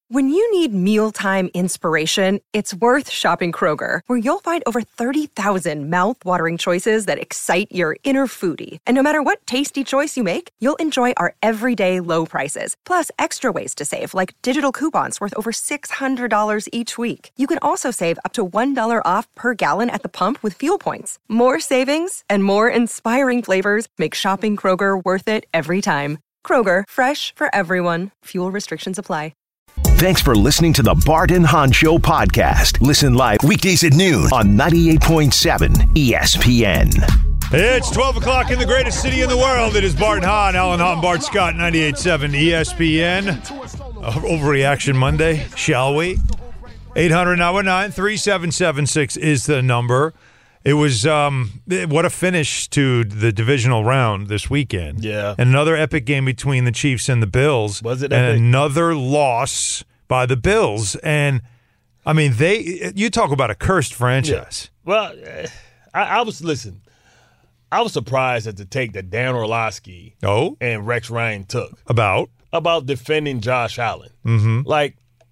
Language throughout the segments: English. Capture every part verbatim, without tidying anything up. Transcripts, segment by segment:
When you need mealtime inspiration, it's worth shopping Kroger, where you'll find over thirty thousand mouth-watering choices that excite your inner foodie. And no matter what tasty choice you make, you'll enjoy our everyday low prices, plus extra ways to save, like digital coupons worth over six hundred dollars each week. You can also save up to one dollar off per gallon at the pump with fuel points. More savings and more inspiring flavors make shopping Kroger worth it every time. Kroger, fresh for everyone. Fuel restrictions apply. Thanks for listening to the Bart and Hahn Show podcast. Listen live weekdays at noon on ninety-eight point seven E S P N. It's twelve o'clock in the greatest city in the world. It is Bart and Hahn, Alan Hahn, Bart Scott, ninety-eight point seven E S P N. Uh, Overreaction Monday, shall we? eight hundred nine one nine three seven seven six is the number. It was, um, what a finish to the divisional round this weekend. Yeah. And another epic game between the Chiefs and the Bills. Was it and epic? another loss by the Bills. And, I mean, they, you talk about a cursed franchise. Yeah. Well, I, I was, listen, I was surprised at the take that Dan Orlovsky oh? and Rex Ryan took. About? About defending Josh Allen. Mm-hmm. Like,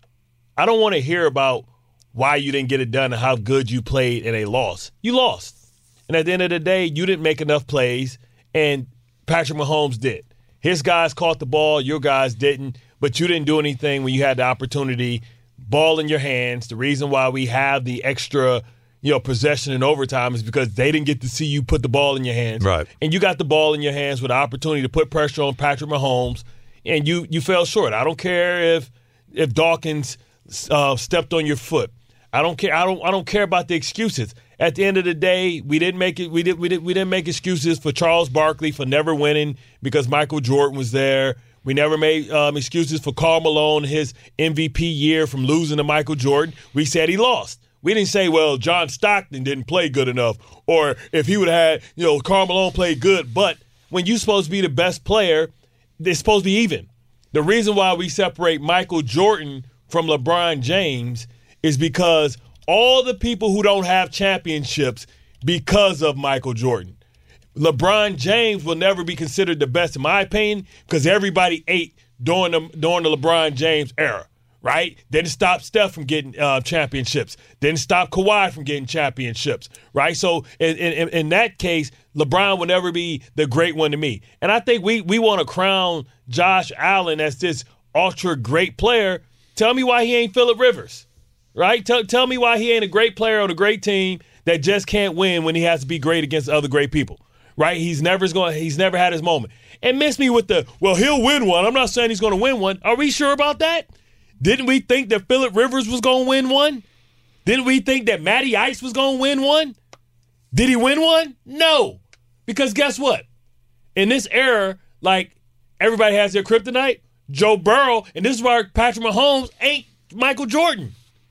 I don't want to hear about why you didn't get it done and how good you played in a loss. You lost. And at the end of the day, you didn't make enough plays, and Patrick Mahomes did. His guys caught the ball, your guys didn't, but you didn't do anything when you had the opportunity. Ball in your hands. The reason why we have the extra, you know, possession in overtime is because they didn't get to see you put the ball in your hands. Right. And you got the ball in your hands with the opportunity to put pressure on Patrick Mahomes, and you you fell short. I don't care if if Dawkins uh, stepped on your foot. I don't care. I don't. I don't care about the excuses. At the end of the day, we didn't make it. We did. We did. We didn't make excuses for Charles Barkley for never winning because Michael Jordan was there. We never made um, excuses for Karl Malone his M V P year from losing to Michael Jordan. We said he lost. We didn't say, well, John Stockton didn't play good enough, or if he would have had, you know, Karl Malone played good. But when you're supposed to be the best player, it's supposed to be even. The reason why we separate Michael Jordan from LeBron James is because all the people who don't have championships because of Michael Jordan. LeBron James will never be considered the best, in my opinion, because everybody ate during the, during the LeBron James era, right? Didn't stop Steph from getting uh, championships. Didn't stop Kawhi from getting championships, right? So in, in, in that case, LeBron will never be the great one to me. And I think we, we want to crown Josh Allen as this ultra great player. Tell me why he ain't Phillip Rivers. Right? Tell, tell me why he ain't a great player on a great team that just can't win when he has to be great against other great people. Right? He's never going. He's never had his moment. And miss me with the, well, he'll win one. I'm not saying he's going to win one. Are we sure about that? Didn't we think that Phillip Rivers was going to win one? Didn't we think that Matty Ice was going to win one? Did he win one? No. Because guess what? In this era, like, everybody has their kryptonite. Joe Burrow, and this is why Patrick Mahomes ain't Michael Jordan.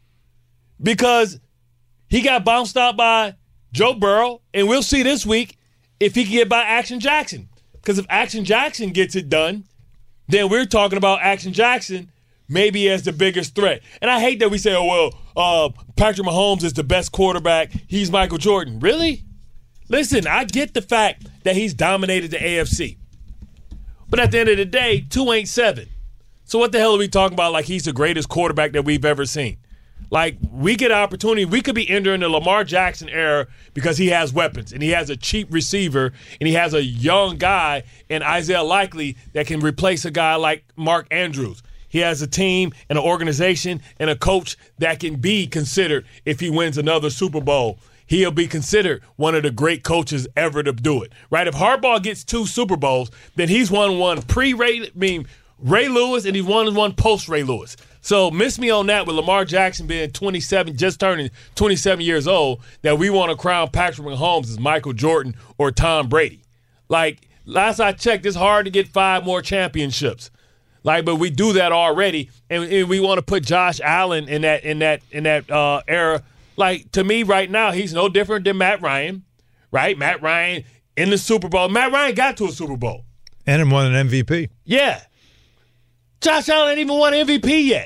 Because he got bounced out by Joe Burrow, and we'll see this week if he can get by Action Jackson. Because if Action Jackson gets it done, then we're talking about Action Jackson maybe as the biggest threat. And I hate that we say, oh, well, uh, Patrick Mahomes is the best quarterback. He's Michael Jordan. Really? Listen, I get the fact that he's dominated the A F C. But at the end of the day, two ain't seven. So what the hell are we talking about like he's the greatest quarterback that we've ever seen? Like, we get an opportunity. We could be entering the Lamar Jackson era because he has weapons and he has a cheap receiver and he has a young guy in Isaiah Likely that can replace a guy like Mark Andrews. He has a team and an organization and a coach that can be considered, if he wins another Super Bowl, he'll be considered one of the great coaches ever to do it. Right? If Harbaugh gets two Super Bowls, then he's won one pre-Ray, I mean, Ray Lewis, and he's won one post-Ray Lewis. So miss me on that with Lamar Jackson being twenty-seven, just turning twenty-seven years old, that we want to crown Patrick Mahomes as Michael Jordan or Tom Brady. Like, last I checked, it's hard to get five more championships. Like, but we do that already, and, and we want to put Josh Allen in that in that in that uh, era. Like, to me right now, he's no different than Matt Ryan, right? Matt Ryan in the Super Bowl. Matt Ryan got to a Super Bowl. And won an M V P. Yeah. Josh Allen ain't even won an M V P yet.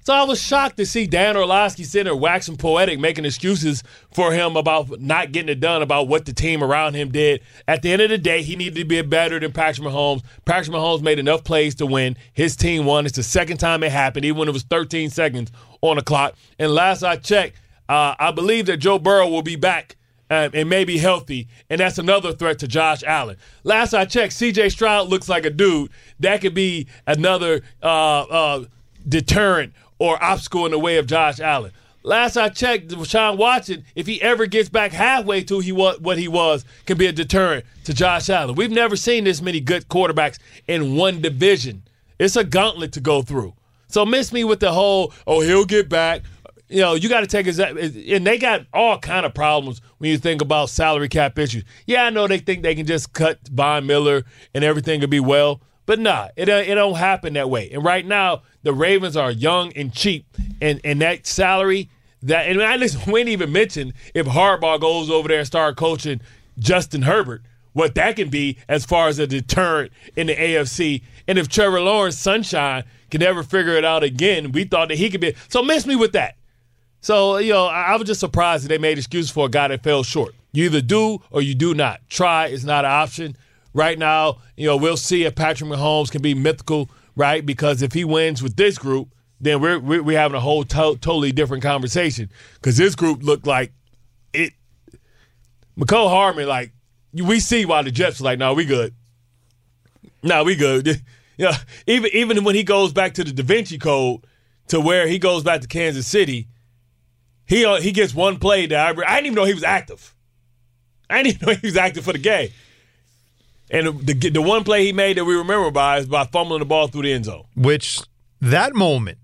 So I was shocked to see Dan Orlovsky sitting there waxing poetic, making excuses for him about not getting it done, about what the team around him did. At the end of the day, he needed to be better than Patrick Mahomes. Patrick Mahomes made enough plays to win. His team won. It's the second time it happened, even when it was thirteen seconds on the clock. And last I checked, uh, I believe that Joe Burrow will be back um, and may be healthy, and that's another threat to Josh Allen. Last I checked, C J Stroud looks like a dude that could be another uh, uh, deterrent or obstacle in the way of Josh Allen. Last I checked, Deshaun Watson, if he ever gets back halfway to he was, what he was, can be a deterrent to Josh Allen. We've never seen this many good quarterbacks in one division. It's a gauntlet to go through. So miss me with the whole, oh, he'll get back. You know, you got to take his – and they got all kind of problems when you think about salary cap issues. Yeah, I know they think they can just cut Von Miller and everything will be well. But nah, it, it don't happen that way. And right now, the Ravens are young and cheap, and, and that salary that and I listen, we didn't even mention if Harbaugh goes over there and start coaching Justin Herbert, what that can be as far as a deterrent in the A F C. And if Trevor Lawrence, Sunshine, can ever figure it out again, we thought that he could be. So miss me with that. So, you know, I, I was just surprised that they made excuses for a guy that fell short. You either do or you do not. Try is not an option. Right now, you know, we'll see if Patrick Mahomes can be mythical, right? Because if he wins with this group, then we're we're, we're having a whole to- totally different conversation. Because this group looked like it. McCole Hardman, like, we see why the Jets are like, no, we good. No, we good. Yeah, even even when he goes back to the Da Vinci Code, to where he goes back to Kansas City, he uh, he gets one play that I, I didn't even know he was active. I didn't even know he was active for the game. And the the one play he made that we remember by is by fumbling the ball through the end zone. Which, that moment.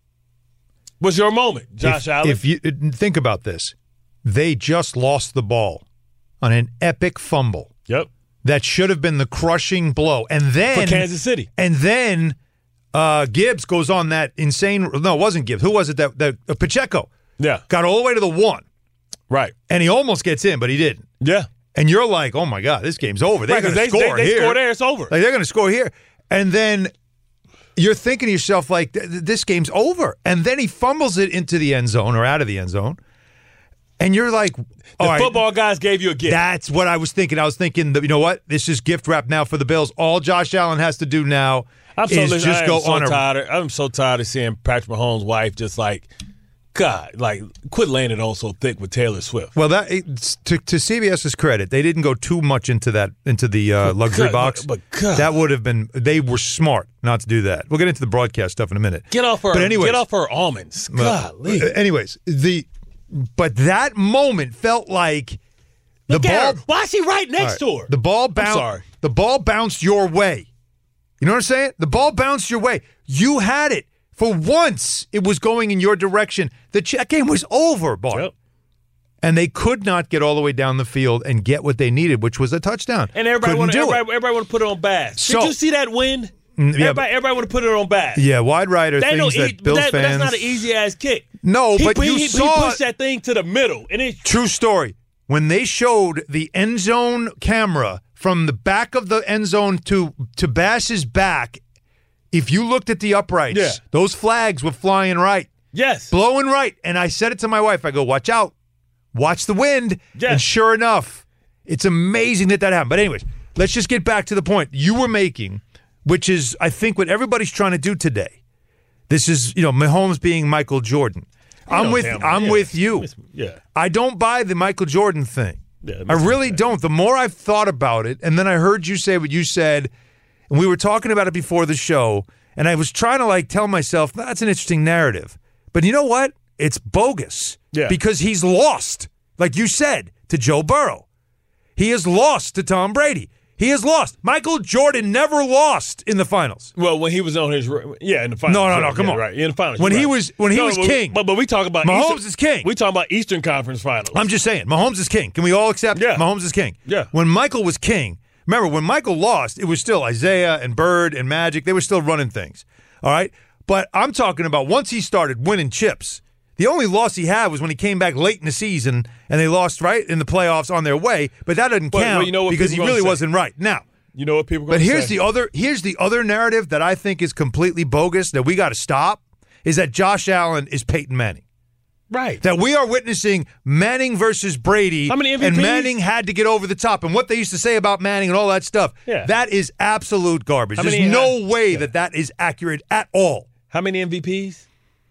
Was your moment, Josh if, Allen? If you think about this, they just lost the ball on an epic fumble. Yep. That should have been the crushing blow. And then. For Kansas City. And then uh, Gibbs goes on that insane. No, it wasn't Gibbs. Who was it? That, that uh, Pacheco. Yeah. Got all the way to the one. Right. And he almost gets in, but he didn't. Yeah. And you're like, oh, my God, this game's over. They're right, going to they, score they, they here. They score there, it's over. Like, they're going to score here. And then you're thinking to yourself, like, this game's over. And then he fumbles it into the end zone or out of the end zone. And you're like, the right, football guys gave you a gift. That's what I was thinking. I was thinking, that, you know what? This is gift wrap now for the Bills. All Josh Allen has to do now I'm so is listen, just I am go so on a. Tired of, I'm so tired of seeing Patrick Mahomes' wife just like, God, like, quit laying it on so thick with Taylor Swift. Well, that to, to CBS's credit, they didn't go too much into that into the uh, luxury God, box. But, but God. That would have been. They were smart not to do that. We'll get into the broadcast stuff in a minute. Get off her. But anyways, get off her almonds. Golly. Uh, anyways, the but that moment felt like the Look ball. at her. Why is she right next right, to her? The ball bounced. sorry. The ball bounced your way. You know what I'm saying? The ball bounced your way. You had it. For once, it was going in your direction. The check game was over, Bart. Yep. And they could not get all the way down the field and get what they needed, which was a touchdown. And everybody want to everybody, everybody want to put it on Bass. So, Did you see that win? Yeah, everybody, but, everybody want to put it on Bass. Yeah, wide right are that things no, that he, Bills that, fans. That's not an easy ass kick. No, he, but he, you he, saw he pushed that thing to the middle, and it. True story. When they showed the end zone camera from the back of the end zone to to Bass's back. If you looked at the uprights, yeah. those flags were flying right. Yes. Blowing right. And I said it to my wife. I go, watch out. Watch the wind. Yes. And sure enough, it's amazing that that happened. But anyways, let's just get back to the point you were making, which is, I think, what everybody's trying to do today. This is, you know, Mahomes being Michael Jordan. You I'm with I'm yeah. with you. Yeah. I don't buy the Michael Jordan thing. Yeah, I really sense. don't. The more I've thought about it, and then I heard you say what you said, and we were talking about it before the show, and I was trying to like tell myself, that's an interesting narrative. But you know what? It's bogus. Yeah. Because he's lost, like you said, to Joe Burrow. He is lost to Tom Brady. He is lost. Michael Jordan never lost in the finals. Well, when he was on his yeah in the finals. No, no, no. Right, come yeah, on. Right in the finals. When he right. was when he no, was but, king. But but we talk about Mahomes Eastern, is king. We talk about Eastern Conference Finals. I'm just saying, Mahomes is king. Can we all accept? Yeah. Mahomes is king. Yeah. When Michael was king, remember when Michael lost, it was still Isaiah and Bird and Magic. They were still running things. All right, but I'm talking about once he started winning chips. The only loss he had was when he came back late in the season and they lost right in the playoffs on their way. But that doesn't well, count well, you know because he really say. wasn't right. Now, you know what people. But here's say. the other. Here's the other narrative that I think is completely bogus that we got to stop. is that Josh Allen is Peyton Manning. Right. That we are witnessing Manning versus Brady, How many M V Ps? and Manning had to get over the top. And what they used to say about Manning and all that stuff, Yeah. that is absolute garbage. How There's many- no uh, way yeah. that that is accurate at all. How many M V Ps?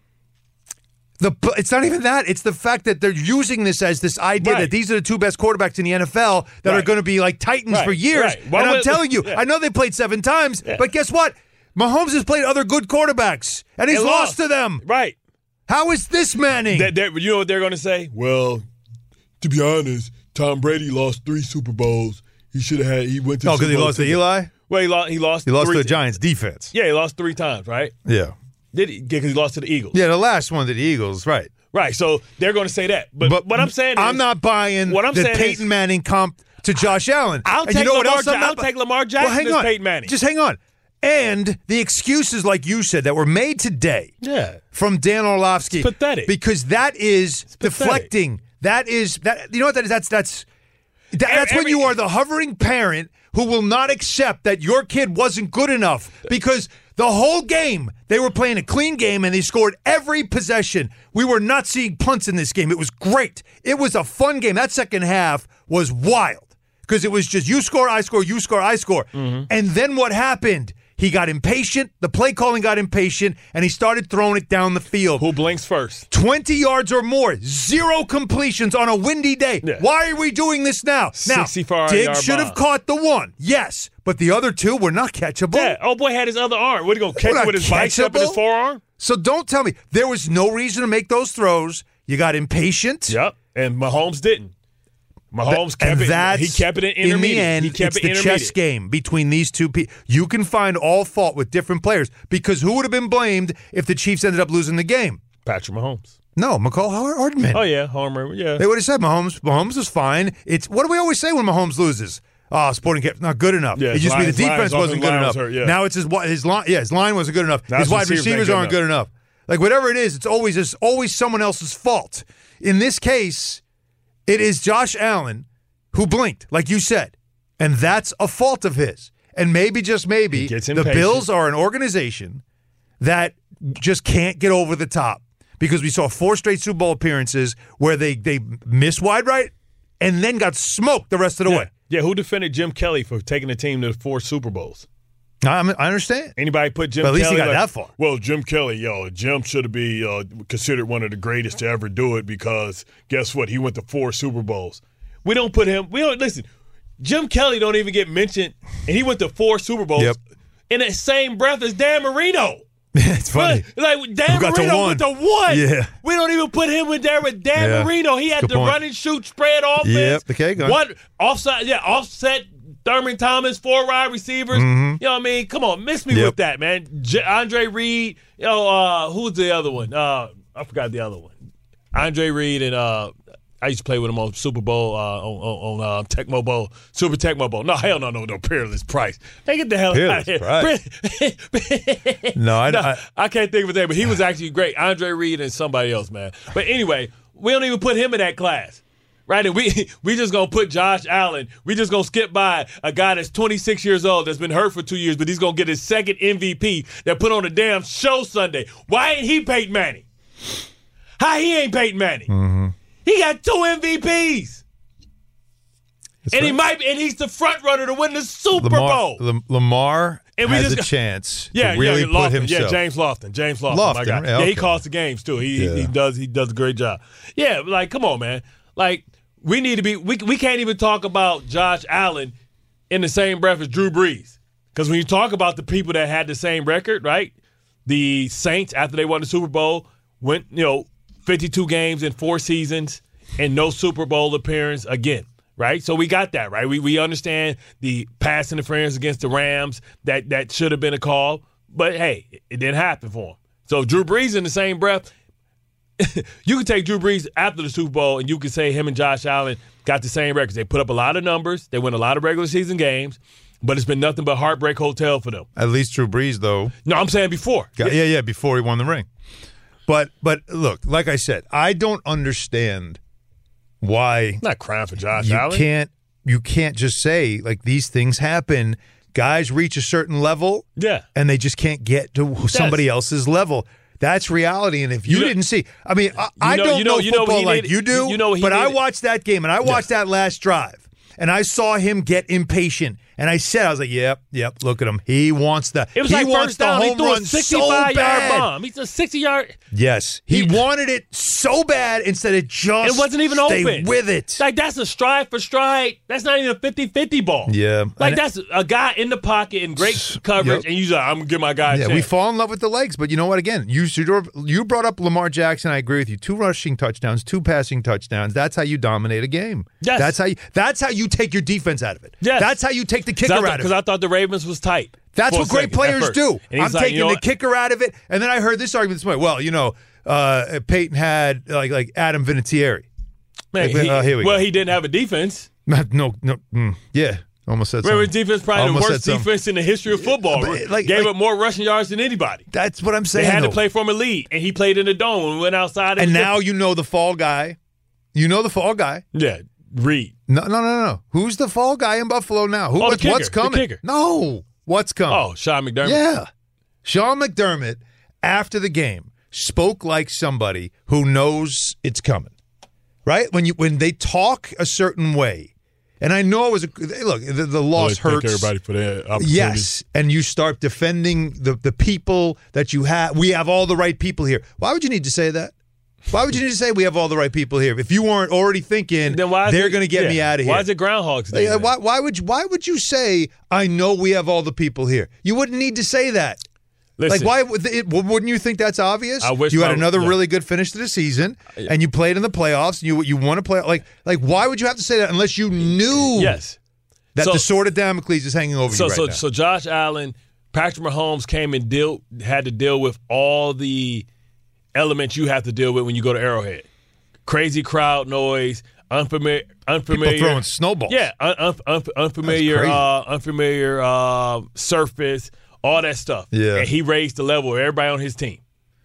The It's not even that. It's the fact that they're using this as this idea Right. that these are the two best quarterbacks in the N F L that Right. are going to be like Titans Right. for years. Right. And Why I'm would- telling you, yeah. I know they played seven times, Yeah. but guess what? Mahomes has played other good quarterbacks, and he's And lost lost. to them. Right. How is this Manning? That, that, you know what they're going to say? Well, to be honest, Tom Brady lost three Super Bowls. He should have had. He went to. oh, the because he Super Bowl lost to three- Eli? Well, he lost. He lost. He lost three, to the Giants defense. Yeah, he lost three times, right? Yeah. Did he? Because he lost to the Eagles. Yeah, the last one to the Eagles, right. Right. So they're going to say that. But, But what I'm saying is, I'm not buying what I'm the saying Peyton is- Manning comp to Josh Allen. I'll and take you know what Lamar else I'm Ja- not I'll bu- take Lamar Jackson well, hang as on. Peyton Manning. Just hang on. And the excuses, like you said, that were made today Yeah. from Dan Orlovsky. It's pathetic. Because that is pathetic. deflecting. That is that. You know what that is? That's that's that, that's when Every- you are the hovering parent who will not accept that your kid wasn't good enough because the whole game they were playing a clean game and they scored every possession. We were not seeing punts in this game. It was great. It was a fun game. That second half was wild because it was just you score, I score, you score, I score. Mm-hmm. And then what happened? He got impatient. The play calling got impatient, and he started throwing it down the field. Who blinks first? twenty yards or more, zero completions on a windy day. Yeah. Why are we doing this now? Now, sixty-four Diggs yard should have bomb. caught the one, yes, but the other two were not catchable. Yeah. Oh boy had his other arm. What, he going to catch What, it with his bicep and his catchable? forearm? So don't tell me there was no reason to make those throws. You got impatient. Yep. And Mahomes didn't. Mahomes kept and it. that's, He kept it in in the intermediate. end, he kept it's it the intermediate. chess game between these two people. You can find all fault with different players because who would have been blamed if the Chiefs ended up losing the game? Patrick Mahomes. No, McCall Hardman. Oh yeah, Homer. Yeah. They would have said Mahomes. Mahomes is fine. It's what do we always say when Mahomes loses? Oh, Sporting Cap not good enough. Yeah, it his used to be line- the his line defense was- wasn't his good line enough. was hurt, yeah. Now it's his wi- his line. Yeah, his line wasn't good enough. Now his his wide receivers ain't receivers good aren't enough. good enough. Like whatever it is, it's always it's always someone else's fault. In this case, it is Josh Allen who blinked, like you said, and that's a fault of his. And maybe just maybe He gets the impatient. Bills are an organization that just can't get over the top because we saw four straight Super Bowl appearances where they they missed wide right and then got smoked the rest of the yeah. way. Yeah. Who defended Jim Kelly for taking the team to four Super Bowls? I, I understand. Anybody put Jim But at least Kelly he got like, that far. Well, Jim Kelly, yo, Jim should have been uh, considered one of the greatest to ever do it because guess what? He went to four Super Bowls. We don't put him. We don't listen. Jim Kelly don't even get mentioned, and he went to four Super Bowls Yep. in the same breath as Dan Marino. It's funny. Like Dan Who got to Marino one. went to one. Yeah. We don't even put him in there with Dan Yeah. Marino. He had Good the point. run and shoot spread offense. Yep, the K gun. One offside, yeah, offset. Thurman Thomas, four wide receivers. Mm-hmm. You know what I mean? Come on, miss me Yep. with that, man. J- Andre Reed. You know, uh, who's the other one? Uh, I forgot the other one. Andre Reed and uh, I used to play with him on Super Bowl, uh, on, on, on uh, Tecmo Bowl, Super Tecmo Bowl. No, hell no, no, no, Peerless Price. Hey, get the hell out of here. Peerless No, I, no, I, I can't think of his name, but he was actually great. Andre Reed and somebody else, man. But anyway, we don't even put him in that class. Right, and we we just gonna put Josh Allen. We just gonna skip by a guy that's twenty-six years old that's been hurt for two years, but he's gonna get his second M V P that put on a damn show Sunday. Why ain't he Peyton Manning? How he ain't Peyton Manning? Mm-hmm. He got two M V Ps, That's and he right. might, and he's the front runner to win the Super Lamar, Bowl. Lam- Lamar And we has just a got- chance Yeah, to really yeah, put Lofton. himself. Yeah, James Lofton. James Lofton. Lofton, my guy. yeah, Yeah, he okay. calls the games too. He, Yeah. he he does he does a great job. Yeah, like come on, man. Like we need to be. We we can't even talk about Josh Allen in the same breath as Drew Brees because when you talk about the people that had the same record, right? The Saints after they won the Super Bowl went you know fifty-two games in four seasons and no Super Bowl appearance again. Right, so we got that right. We we understand the pass interference against the Rams that that should have been a call, but hey, it didn't happen for him. So Drew Brees in the same breath, you can take Drew Brees after the Super Bowl and you can say him and Josh Allen got the same records. They put up a lot of numbers, they win a lot of regular season games, but it's been nothing but heartbreak hotel for them. At least Drew Brees, though. No, I'm saying before. Got, yeah, yeah, before he won the ring. But but look, like I said, I don't understand why Not crying for Josh you Allen. can't you can't just say like these things happen. Guys reach a certain level, Yeah. and they just can't get to somebody else's level. That's reality. And if you, You know- didn't see, I mean, I, I know- don't you know- know you know what football he like needed- you do, you know what he but I needed- watched that game and I watched Yeah. that last drive. And I saw him get impatient. And I said, I was like, yep, yep, look at him. He wants the It was he like wants first the down. He home threw run a so sixty-five bad. yard bomb. He's a sixty-yard. Yes. He, He- wanted it so bad instead of just It wasn't even stay open. with it. Like, that's a stride for stride. That's not even a fifty-fifty ball. Yeah. Like, And- that's a guy in the pocket in great coverage, Yep. and you're like, I'm going to give my guy a Yeah, chance. we fall in love with the legs, but you know what? Again, you you brought up Lamar Jackson. I agree with you. Two rushing touchdowns, two passing touchdowns. That's how you dominate a game. Yes. That's how you. That's how you take your defense out of it. Yes. That's how you take the kicker out of it. Because I thought the Ravens was tight. That's for a what great second, at players first. do. And I'm he's like, taking you know the what? kicker out of it, and then I heard this argument this morning. Well, you know, uh, Peyton had like like Adam Vinatieri. Man, Like, he- uh, here we well, go. he didn't have a defense. No, no, mm, yeah, almost said Ravens something. defense probably the Almost worst said something. defense in the history of football. But, like- Gave like- up more rushing yards than anybody. That's what I'm They saying. had to though. play from a lead, and he played in the dome. When we went outside, it And was now you know the fall guy. You know the fall guy. different. yeah, Reed. No, no, no, no. Who's the fall guy in Buffalo now? Who? Oh, the what's, kicker, what's the coming? kicker. No, what's coming? Oh, Sean McDermott. yeah. Sean McDermott after the game spoke like somebody who knows it's coming. Right when you when they talk a certain way, and I know it was a look. The, the loss Always thank hurts. everybody for that opportunity. Yes, and you start defending the the people that you have. We have all the right people here. Why would you need to say that? Why would you need to say we have all the right people here if you weren't already thinking Then why is they're it- going to get yeah. me out of here? Why is it Groundhog's Day? Like, then? why, why would you, why would you say I know we have all the people here? You wouldn't need to say that. Listen, Like why would it, wouldn't you think that's obvious? I wish you had my- another yeah. really good finish to the season, and you played in the playoffs. And you you want to play like like why would you have to say that unless you knew Yes. that So- the sword of Damocles is hanging over So you right so now? so Josh Allen, Patrick Mahomes came and deal had to deal with all the elements you have to deal with when you go to Arrowhead. Crazy crowd noise, unfamiliar unfamiliar People throwing snowballs. Yeah, un, un, un, unfamiliar crazy. uh, unfamiliar uh, surface, all that stuff. Yeah. And he raised the level of everybody on his team.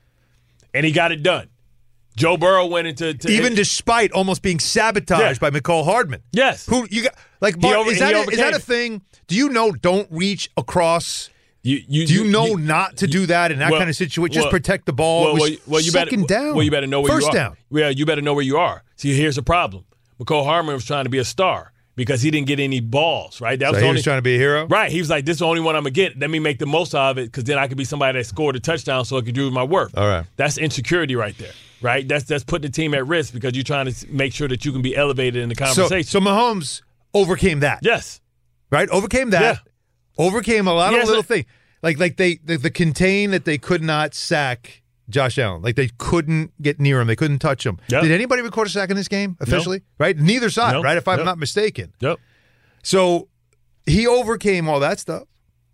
And he got it done. Joe Burrow went into to, Even despite almost being sabotaged Yeah. by McCall Hardman. Yes. Who you got? Like, Bart, over- is he that a, is overcame that a it. thing? Do you know? Don't reach across. You, you, Do you know not to do that in that well, kind of situation? Just well, protect the ball. Well, It was well, well, you second better, down. Well, you better know where First you are. down. Yeah, you better know where you are. See, here's the problem. McCall Harmon was trying to be a star because he didn't get any balls, right? That So was he the only, was trying to be a hero. Right. He was like, this is the only one I'm going to get. Let me make the most of it because then I could be somebody that scored a touchdown so I could do my work. All right. That's insecurity right there, right? That's that's putting the team at risk because you're trying to make sure that you can be elevated in the So, conversation. so Mahomes overcame that. yes. Right. Overcame that. Yeah. Overcame a lot Yes, of little I- things. Like like they the, the contain that they could not sack Josh Allen. Like they couldn't get near him. They couldn't touch him. Yep. Did anybody record a sack in this game officially? Right. Neither side. No. Right. If I'm Yep. not mistaken. Yep. So he overcame all that stuff.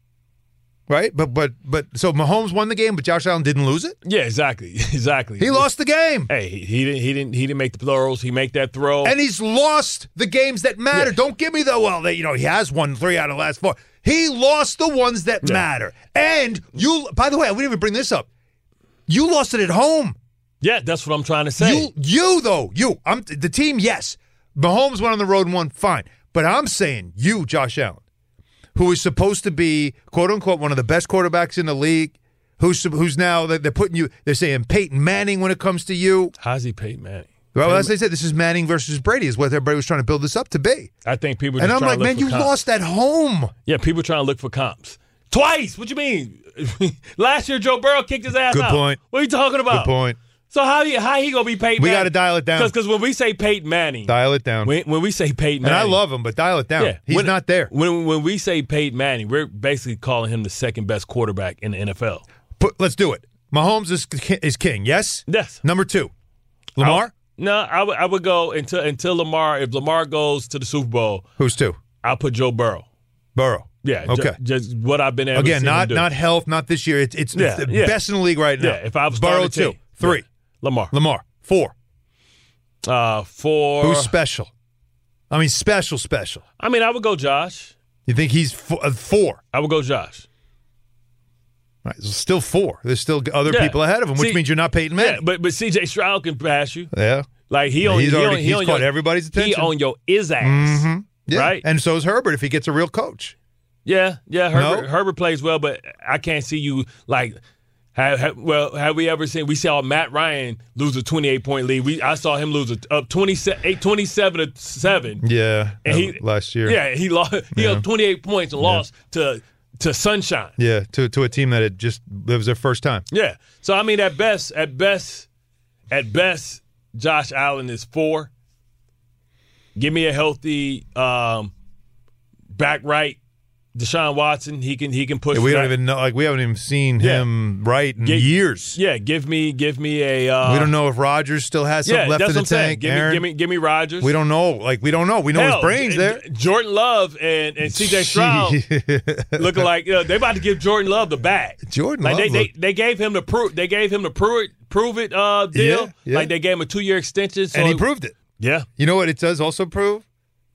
Right? But but but so Mahomes won the game, but Josh Allen didn't lose it? Yeah, exactly. Exactly. He lost the game. Hey, he, he didn't he didn't he didn't make the throws. He make that throw. And he's lost the games that matter. Yeah. Don't give me the well, they, you know, he has won three out of the last four. He lost the ones that Yeah. matter. And you by the way, we didn't even bring this up. You lost it at home. yeah, that's what I'm trying to say. You you though, you. I'm the team, yes. Mahomes went on the road and won, fine. But I'm saying you, Josh Allen, who is supposed to be, quote unquote, one of the best quarterbacks in the league, who's who's now they're putting you, they're saying Peyton Manning when it comes to you. How's he Peyton Manning? Well, as they said, this is Manning versus Brady, is what everybody was trying to build this up to be. I think people are And just I'm trying like, to look man, for you comps. lost at home. Yeah, people trying to look for comps. Twice. What you mean? Last year, Joe Burrow kicked his ass Good out. point. What are you talking about? Good point. So how he, how he gonna be Peyton We Manning? gotta dial it down. Because when we say Peyton Manning, Dial it down. when, when we say Peyton and Manning, I love him, but dial it down. yeah, He's when- not there. When when we say Peyton Manning, we're basically calling him the second best quarterback in the N F L. Put, let's do it. Mahomes is, is king, yes? Yes. Number two, Lamar? No, I would I would go until until Lamar. If Lamar goes to the Super Bowl, Who's two? I'll put Joe Burrow. Burrow. Yeah. Okay. Ju- just what I've been able to Again, see not him do. not health, not this year. It's it's, Yeah, it's the yeah. best in the league right now. Yeah. If I was Burrow starting two, to- three, yeah. Lamar. Lamar four. Uh, four. Who's special? I mean, special, special. I mean, I would go Josh. You think he's f- uh, four? I would go Josh. Right, so still four. There's still other Yeah. people ahead of him, which See, means you're not Peyton Yeah, Manning. but but C J Stroud can pass you. Yeah, Like he Yeah, on he's he already- on, he he's on caught your, everybody's He attention. on your is ass. Mm-hmm. yeah. Right? And so is Herbert if he gets a real coach. Yeah, yeah. Herbert No? Herbert plays well, but I can't see you like Have, have, well, have we ever seen? We saw Matt Ryan lose a twenty-eight point lead. We I saw him lose a up twenty-seven to seven. Yeah, and he, last year. Yeah, he lost. He yeah. had twenty-eight points and yeah. lost to to Sunshine. Yeah, to to a team that had just it was their first time. Yeah. So I mean, at best, at best, at best, Josh Allen is four. Give me a healthy um, back right. Deshaun Watson, he can he can push. Yeah, we that. don't even know. Like we haven't even seen Yeah. him right in Get, years. Yeah, give me give me a. Uh, we don't know if Rodgers still has some yeah, left that's in the what I'm saying. tank. Give Aaron, me give me give me Rodgers. we don't know. Like we don't know. We know Hell, his brain's J- there. J- Jordan Love and, and C J Stroud looking like uh, they about to give Jordan Love the bag. Jordan like Love they, they looked- they gave him the prove they gave him the prove it prove it uh, deal. Yeah, yeah. Like they gave him a two year extension, so and he proved it. Yeah, You know what it does also prove?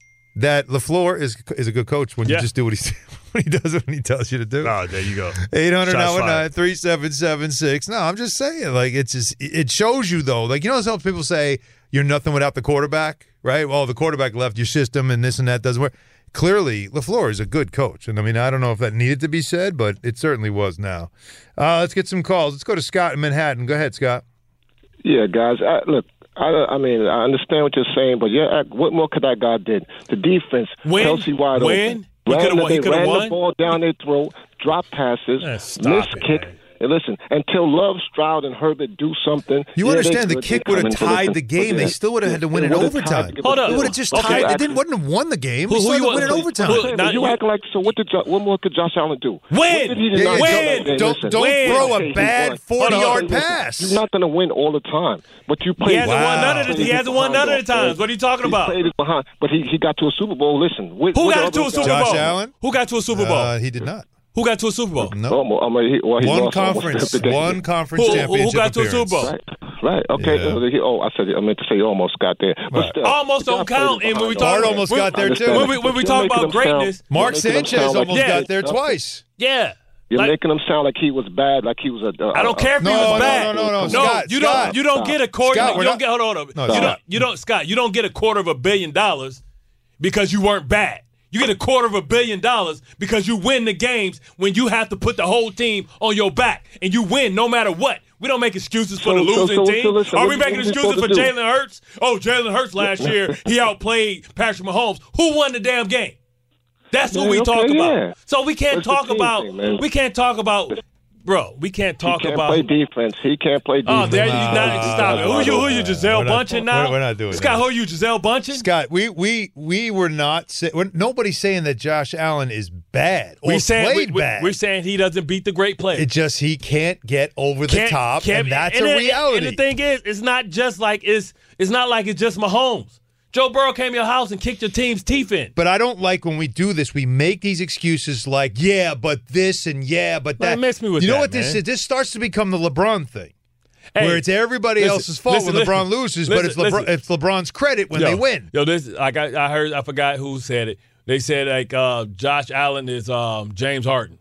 That LaFleur is is a good coach when Yeah. you just do what he when he does what he tells you to do. Oh, there you go. eight hundred Shots nine one nine fired. three seven seven six. No, I'm just saying. Like, it's just, it shows you, though. Like, you know, how people say you're nothing without the quarterback, right? Well, the quarterback left your system and this and that doesn't work. Clearly, LaFleur is a good coach. And, I mean, I don't know if that needed to be said, but it certainly was now. Uh, let's get some calls. Let's go to Scott in Manhattan. Go ahead, Scott. Yeah, guys. I, look, I, I mean, I understand what you're saying, but yeah, what more could that guy did? The defense, Win? Kelsey wide Win? open. He Ran, could've won- he they could've ran won? the ball down their throat, drop passes, Eh, stop missed it, kick. man. And listen, until Love, Stroud, and Herbert do something. You yeah, understand they the could. kick They would have come in, but tied listen, the game. but They yeah, still would have had to win they in would've tied overtime. to give Hold it up. a It would deal. have just Okay, tied. I- It didn't wouldn't have won the game. Who- They who still had you to win in want- overtime. who- Hey, not- you act like so. What did Jo- what more could Josh Allen do? Win! What did he Yeah, not yeah, do? win! Hey, Don't listen, don't Win! throw okay, a he bad won. forty-yard Listen, pass. You're not going to win all the time, but you played. He hasn't Wow. won none of the, he hasn't won none of the times. What are you talking He about? played it behind, but he, he got to a Super Bowl. Listen, what, Who what got to other a Super guys- Josh Bowl? Allen? Who got to a Super Bowl? Uh, he did not. Who got to a Super Bowl? No. Almost, I mean, he, well, he One lost almost conference. every game. One conference Who- who- who championship got to a appearance. Super Bowl? Right, right. Okay. Yeah. Uh, he, oh, I said I meant to say he almost got there, but Right. still, Almost the guy don't count. played And when we behind talk, Bart all almost that. got there, I too. understand When we- that, when we but talk you're about making him sound- greatness- you're Mark making him Sanchez sound like- almost Yeah. got there twice. Yeah. You're Like- making him sound like he was bad, like he was a. a I don't care if No, he was no, bad. no, no, no, no. Scott, you Scott. don't. You don't Stop. get a quarter. Scott, you we're don't not- get. Hold on. Hold on. No, you Scott. don't. You don't. Scott. You don't get a quarter of a billion dollars because you weren't bad. You get a quarter of a billion dollars because you win the games when you have to put the whole team on your back and you win no matter what. We don't make excuses for So- the so- losing so- team. so listen, Are what- we what making are we excuses for supposed to do? Jalen Hurts? Oh, Jalen Hurts last year he outplayed Patrick Mahomes. Who won the damn game? That's what Yeah, we okay, talk about. yeah. So we can't That's the talk team about. thing, man. we can't talk about. Bro, we can't talk he can't about. play defense. He can't play defense. Oh, there you Nah, not stop it. Who you? Who you? Giselle We're not- Bundchen now? we're- we're not doing Scott, that. who you? Giselle Bundchen? Scott, we we we were not. Say, we're, nobody's saying that Josh Allen is bad or we saying played we, bad. We're saying he doesn't beat the great players. It just he can't get over the Can't- top, can't- and that's and a it- reality. And the thing is, it's not just like it's. It's not like it's just Mahomes. Joe Burrow came to your house and kicked your team's teeth in. But I don't like when we do this. We make these excuses like, yeah, but this and yeah, but Man, that. mess me with you know that, what this man. is? This starts to become the LeBron thing, Hey, where it's everybody listen, else's fault listen, when LeBron listen, loses, listen, but it's LeBron, listen. it's LeBron's credit when yo, they win. Yo, this like I, I heard. I forgot who said it. They said like uh, Josh Allen is um, James Harden.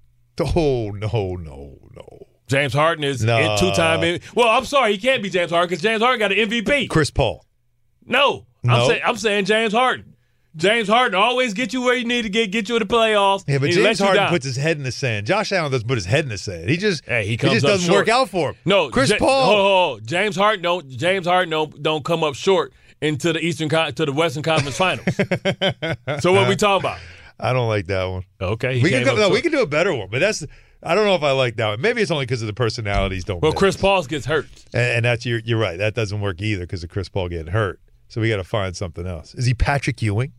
Oh no, no, no. James Harden is No. in two-time. Well, I'm sorry, he can't be James Harden because James Harden got an M V P. Chris Paul. No, No. I'm saying I'm saying James Harden. James Harden always get you where you need to get, get you in the playoffs. Yeah, but and he James lets you Harden down. puts his head in the sand. Josh Allen doesn't put his head in the sand. He just Hey, he he comes just up doesn't short. work out for him. No, Chris Ja- Paul. Hold, hold, hold. James Harden don't. James Harden don't don't come up short into the Eastern Con- to the Western Conference Finals. So what we talking about? I don't like that one. Okay, he We came can go, up no, short. we can do a better one, but that's I don't know if I like that one. Maybe it's only because of the personalities don't. Well, mix. Chris Paul gets hurt. and, and that's you're you're right. That doesn't work either because of Chris Paul getting hurt. So we got to find something else. Is he Patrick Ewing?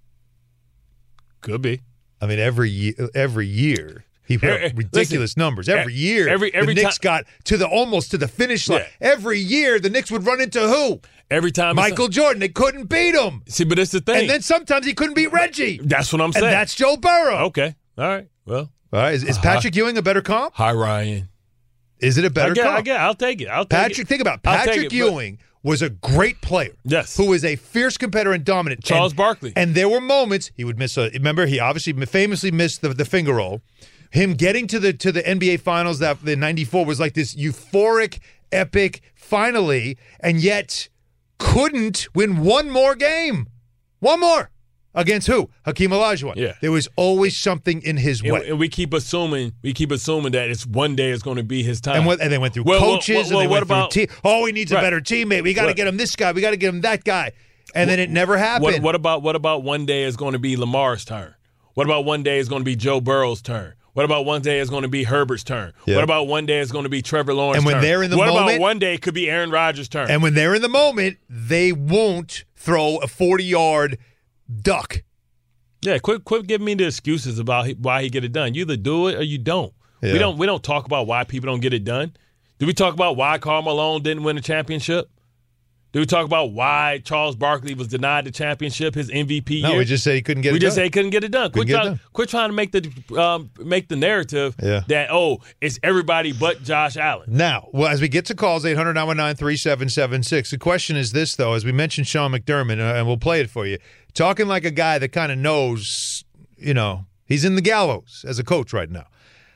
Could be. I mean, every year, every year he put Eh, eh, up ridiculous listen, numbers. Every eh, year, every- every the Knicks ti- got to the almost to the finish line. Yeah. Every year, the Knicks would run into who? Every time Michael Jordan. They couldn't beat him. See, but it's the thing. And then sometimes he couldn't beat Reggie. that's what I'm saying. And that's Joe Burrow. okay. All right. Well, All right, is, is Patrick Ewing a better comp? hi Ryan. Is it a better I get, comp? I get. I'll take it. I'll take Patrick, it. think about it. I'll take Patrick it, but- Ewing was a great player. Yes. Who was a fierce competitor and dominant. Charles and, Barkley. And there were moments he would miss a remember he obviously famously missed the, the finger roll. Him getting to the to the N B A finals that the ninety-four was like this euphoric, epic finally, and yet couldn't win one more game. One more. Against who? Hakeem Olajuwon. Yeah. There was always something in his and, way. And we keep assuming, we keep assuming that it's one day it's going to be his time. And, what, and they went through well, coaches, well, well, and they what went about, through team. Oh, he needs right. a better teammate. We got to what, get him this guy. We got to get him that guy. And what, then it never happened. What, what about what about one day is going to be Lamar's turn? What about one day is going to be Joe Burrow's turn? What about one day is going to be Herbert's turn? Yeah. What about one day is going to be Trevor Lawrence's turn? And when turn? they're in the what moment, about one day it could be Aaron Rodgers' turn? And when they're in the moment, they won't throw a forty-yard duck. Yeah, quit quit giving me the excuses about why he get it done. You either do it or you don't. Yeah. We don't we don't talk about why people don't get it done. Do we talk about why Karl Malone didn't win a championship? Do we talk about why Charles Barkley was denied the championship, his M V P year? No, we just say he couldn't get we it done. We just say he couldn't get it done. Quit, get try, it done. quit trying to make the um, make the narrative yeah. that, oh, it's everybody but Josh Allen. Now, well, as we get to calls, eight hundred nine one nine three seven seven six, the question is this, though. As we mentioned Sean McDermott, uh, and we'll play it for you, talking like a guy that kind of knows, you know, he's in the gallows as a coach right now.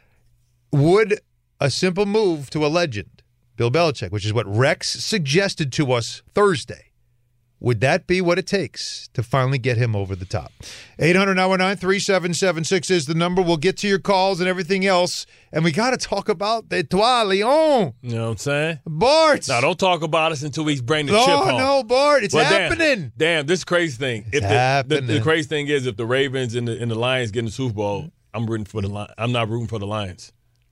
Would a simple move to a legend, Bill Belichick, which is what Rex suggested to us Thursday, would that be what it takes to finally get him over the top? eight hundred nine one nine three seven seven six is the number. We'll get to your calls and everything else. And we got to talk about the Etoile Lyon. You know what I'm saying? Bart. No, don't talk about us until we bring the no, chip home. No, no, Bart. It's well, happening. Damn, damn, this crazy thing. It's if the, happening. The, the crazy thing is if the Ravens and the, and the Lions get in the Super Bowl, I'm rooting for the Lions. I'm not rooting for the Lions.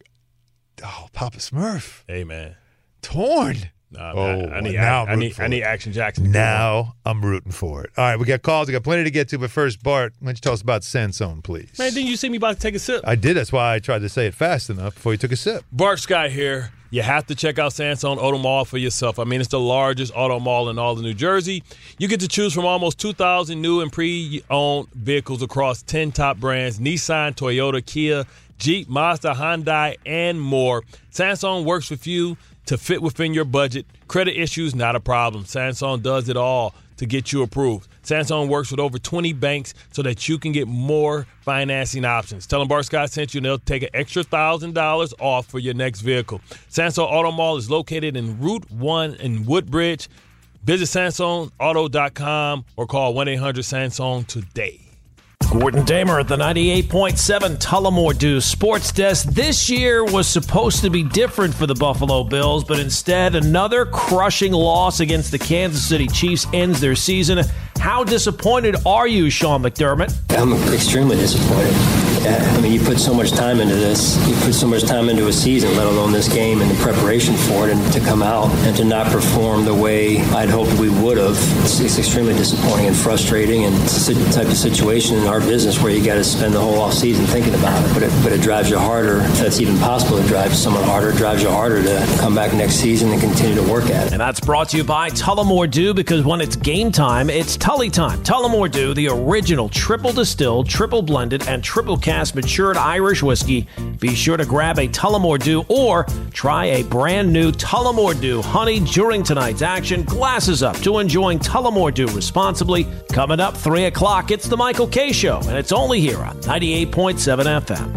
Oh, Papa Smurf. Hey, man. Torn. Nah, oh, man, I need, now I, I need, I need Action Jackson. Now I'm rooting for it. All right, we got calls. We got plenty to get to, but first, Bart, why don't you tell us about Sansone, please? Man, didn't you see me about to take a sip? I did. That's why I tried to say it fast enough before you took a sip. Bart Scott here. You have to check out Sansone Auto Mall for yourself. I mean, it's the largest auto mall in all of New Jersey. You get to choose from almost two thousand new and pre-owned vehicles across ten top brands: Nissan, Toyota, Kia, Jeep, Mazda, Hyundai, and more. Sansone works with you to fit within your budget. Credit issues, not a problem. Sansone does it all to get you approved. Sansone works with over twenty banks so that you can get more financing options. Tell them Bart Scott sent you and they'll take an extra one thousand dollars off for your next vehicle. Sansone Auto Mall is located in Route one in Woodbridge. Visit Sansone Auto dot com or call one eight hundred Sansone today. Gordon Damer at the ninety-eight point seven Tullamore Dew Sports Desk. This year was supposed to be different for the Buffalo Bills, but instead another crushing loss against the Kansas City Chiefs ends their season. How disappointed are you, Sean McDermott? I'm extremely disappointed. I mean, you put so much time into this. You put so much time into a season, let alone this game and the preparation for it, and to come out and to not perform the way I'd hoped we would have. It's, it's extremely disappointing and frustrating, and it's the type of situation in our business where you got to spend the whole off season thinking about it. But it, but it drives you harder, if that's even possible to drive someone harder, it drives you harder to come back next season and continue to work at it. And that's brought to you by Tullamore Dew, because when it's game time, it's Tully time. Tullamore Dew, the original triple distilled, triple blended, and triple cast matured Irish whiskey. Be sure to grab a Tullamore Dew or try a brand new Tullamore Dew Honey during tonight's action. Glasses up to enjoying Tullamore Dew responsibly. Coming up three o'clock, it's the Michael K. Show, and it's only here on ninety-eight point seven F M.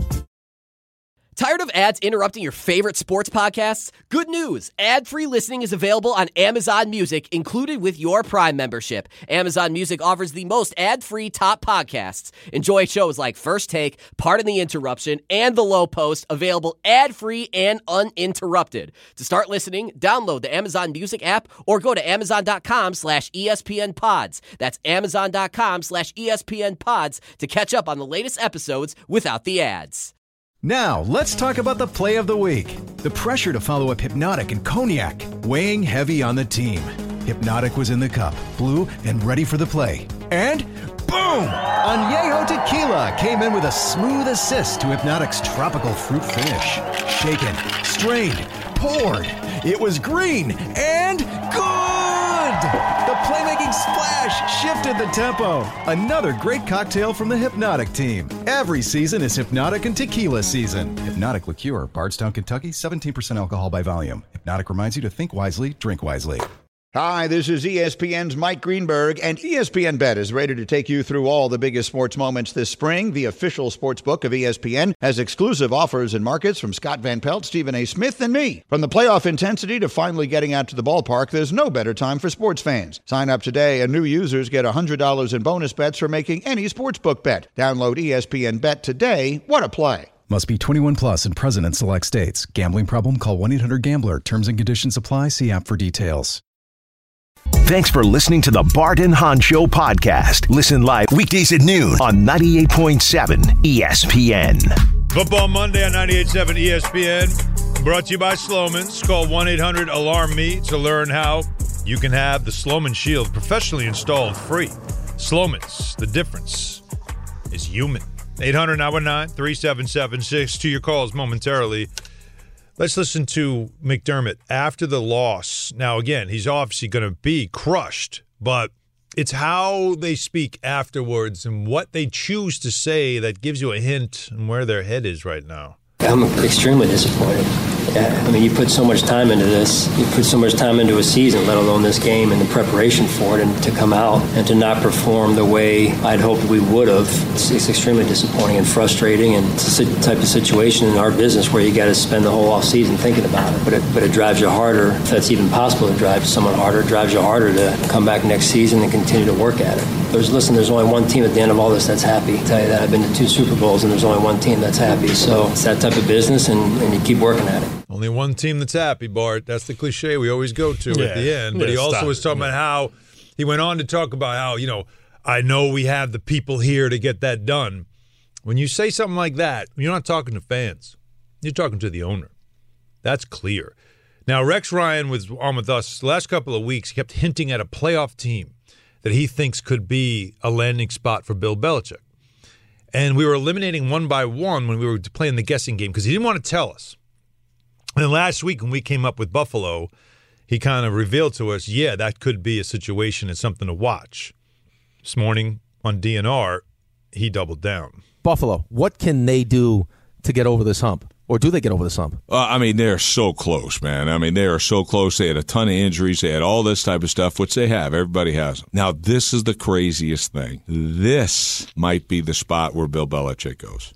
Tired of ads interrupting your favorite sports podcasts? Good news! Ad-free listening is available on Amazon Music, included with your Prime membership. Amazon Music offers the most ad-free top podcasts. Enjoy shows like First Take, Pardon the Interruption, and The Low Post, available ad-free and uninterrupted. To start listening, download the Amazon Music app or go to amazon.com slash ESPN pods. That's amazon.com slash ESPN pods to catch up on the latest episodes without the ads. Now, let's talk about the play of the week. The pressure to follow up Hypnotic and Cognac, weighing heavy on the team. Hypnotic was in the cup, blue, and ready for the play. And boom! Añejo Tequila came in with a smooth assist to Hypnotic's tropical fruit finish. Shaken, strained, poured. It was green and good! The playmaking splash shifted the tempo. Another great cocktail from the Hypnotic team. Every season is Hypnotic and Tequila season. Hypnotic Liqueur, Bardstown, Kentucky, seventeen percent alcohol by volume. Hypnotic reminds you to think wisely, drink wisely. Hi, this is E S P N's Mike Greenberg, and E S P N Bet is ready to take you through all the biggest sports moments this spring. The official sports book of E S P N has exclusive offers and markets from Scott Van Pelt, Stephen A. Smith, and me. From the playoff intensity to finally getting out to the ballpark, there's no better time for sports fans. Sign up today, and new users get one hundred dollars in bonus bets for making any sportsbook bet. Download E S P N Bet today. What a play. Must be twenty-one plus and present in select states. Gambling problem? Call one eight hundred gambler. Terms and conditions apply. See app for details. Thanks for listening to the Bart and Hahn Show podcast. Listen live weekdays at noon on ninety-eight point seven E S P N. Football Monday on ninety-eight point seven E S P N. Brought to you by Sloman's. Call one eight hundred alarm me to learn how you can have the Sloman Shield professionally installed free. Sloman's, the difference is human. eight hundred nine one nine three seven seven six. To your calls momentarily. Let's listen to McDermott after the loss. Now, again, he's obviously going to be crushed, but it's how they speak afterwards and what they choose to say that gives you a hint on where their head is right now. I'm extremely disappointed. Yeah, I mean, you put so much time into this. You put so much time into a season, let alone this game and the preparation for it, and to come out and to not perform the way I'd hoped we would have. It's, it's extremely disappointing and frustrating, and it's a type of situation in our business where you got to spend the whole off season thinking about it. But it, but it drives you harder, if that's even possible to drive someone harder, it drives you harder to come back next season and continue to work at it. There's, listen, there's only one team at the end of all this that's happy. I tell you that. I've been to two Super Bowls, and there's only one team that's happy. So it's that type of business, and, and you keep working at it. Only one team that's happy, Bart. That's the cliche we always go to yeah. at the end. But yeah, he also stop. was talking yeah. about how he went on to talk about how, you know, I know we have the people here to get that done. When you say something like that, you're not talking to fans. You're talking to the owner. That's clear. Now, Rex Ryan was on with us the last couple of weeks. He kept hinting at a playoff team that he thinks could be a landing spot for Bill Belichick. And we were eliminating one by one when we were playing the guessing game because he didn't want to tell us. And then last week when we came up with Buffalo, he kind of revealed to us, yeah, that could be a situation. It's something to watch. This morning on D N R, he doubled down. Buffalo, what can they do to get over this hump? Or do they get over this hump? Uh, I mean, they're so close, man. I mean, they are so close. They had a ton of injuries. They had all this type of stuff, which they have. Everybody has them. Now, this is the craziest thing. This might be the spot where Bill Belichick goes.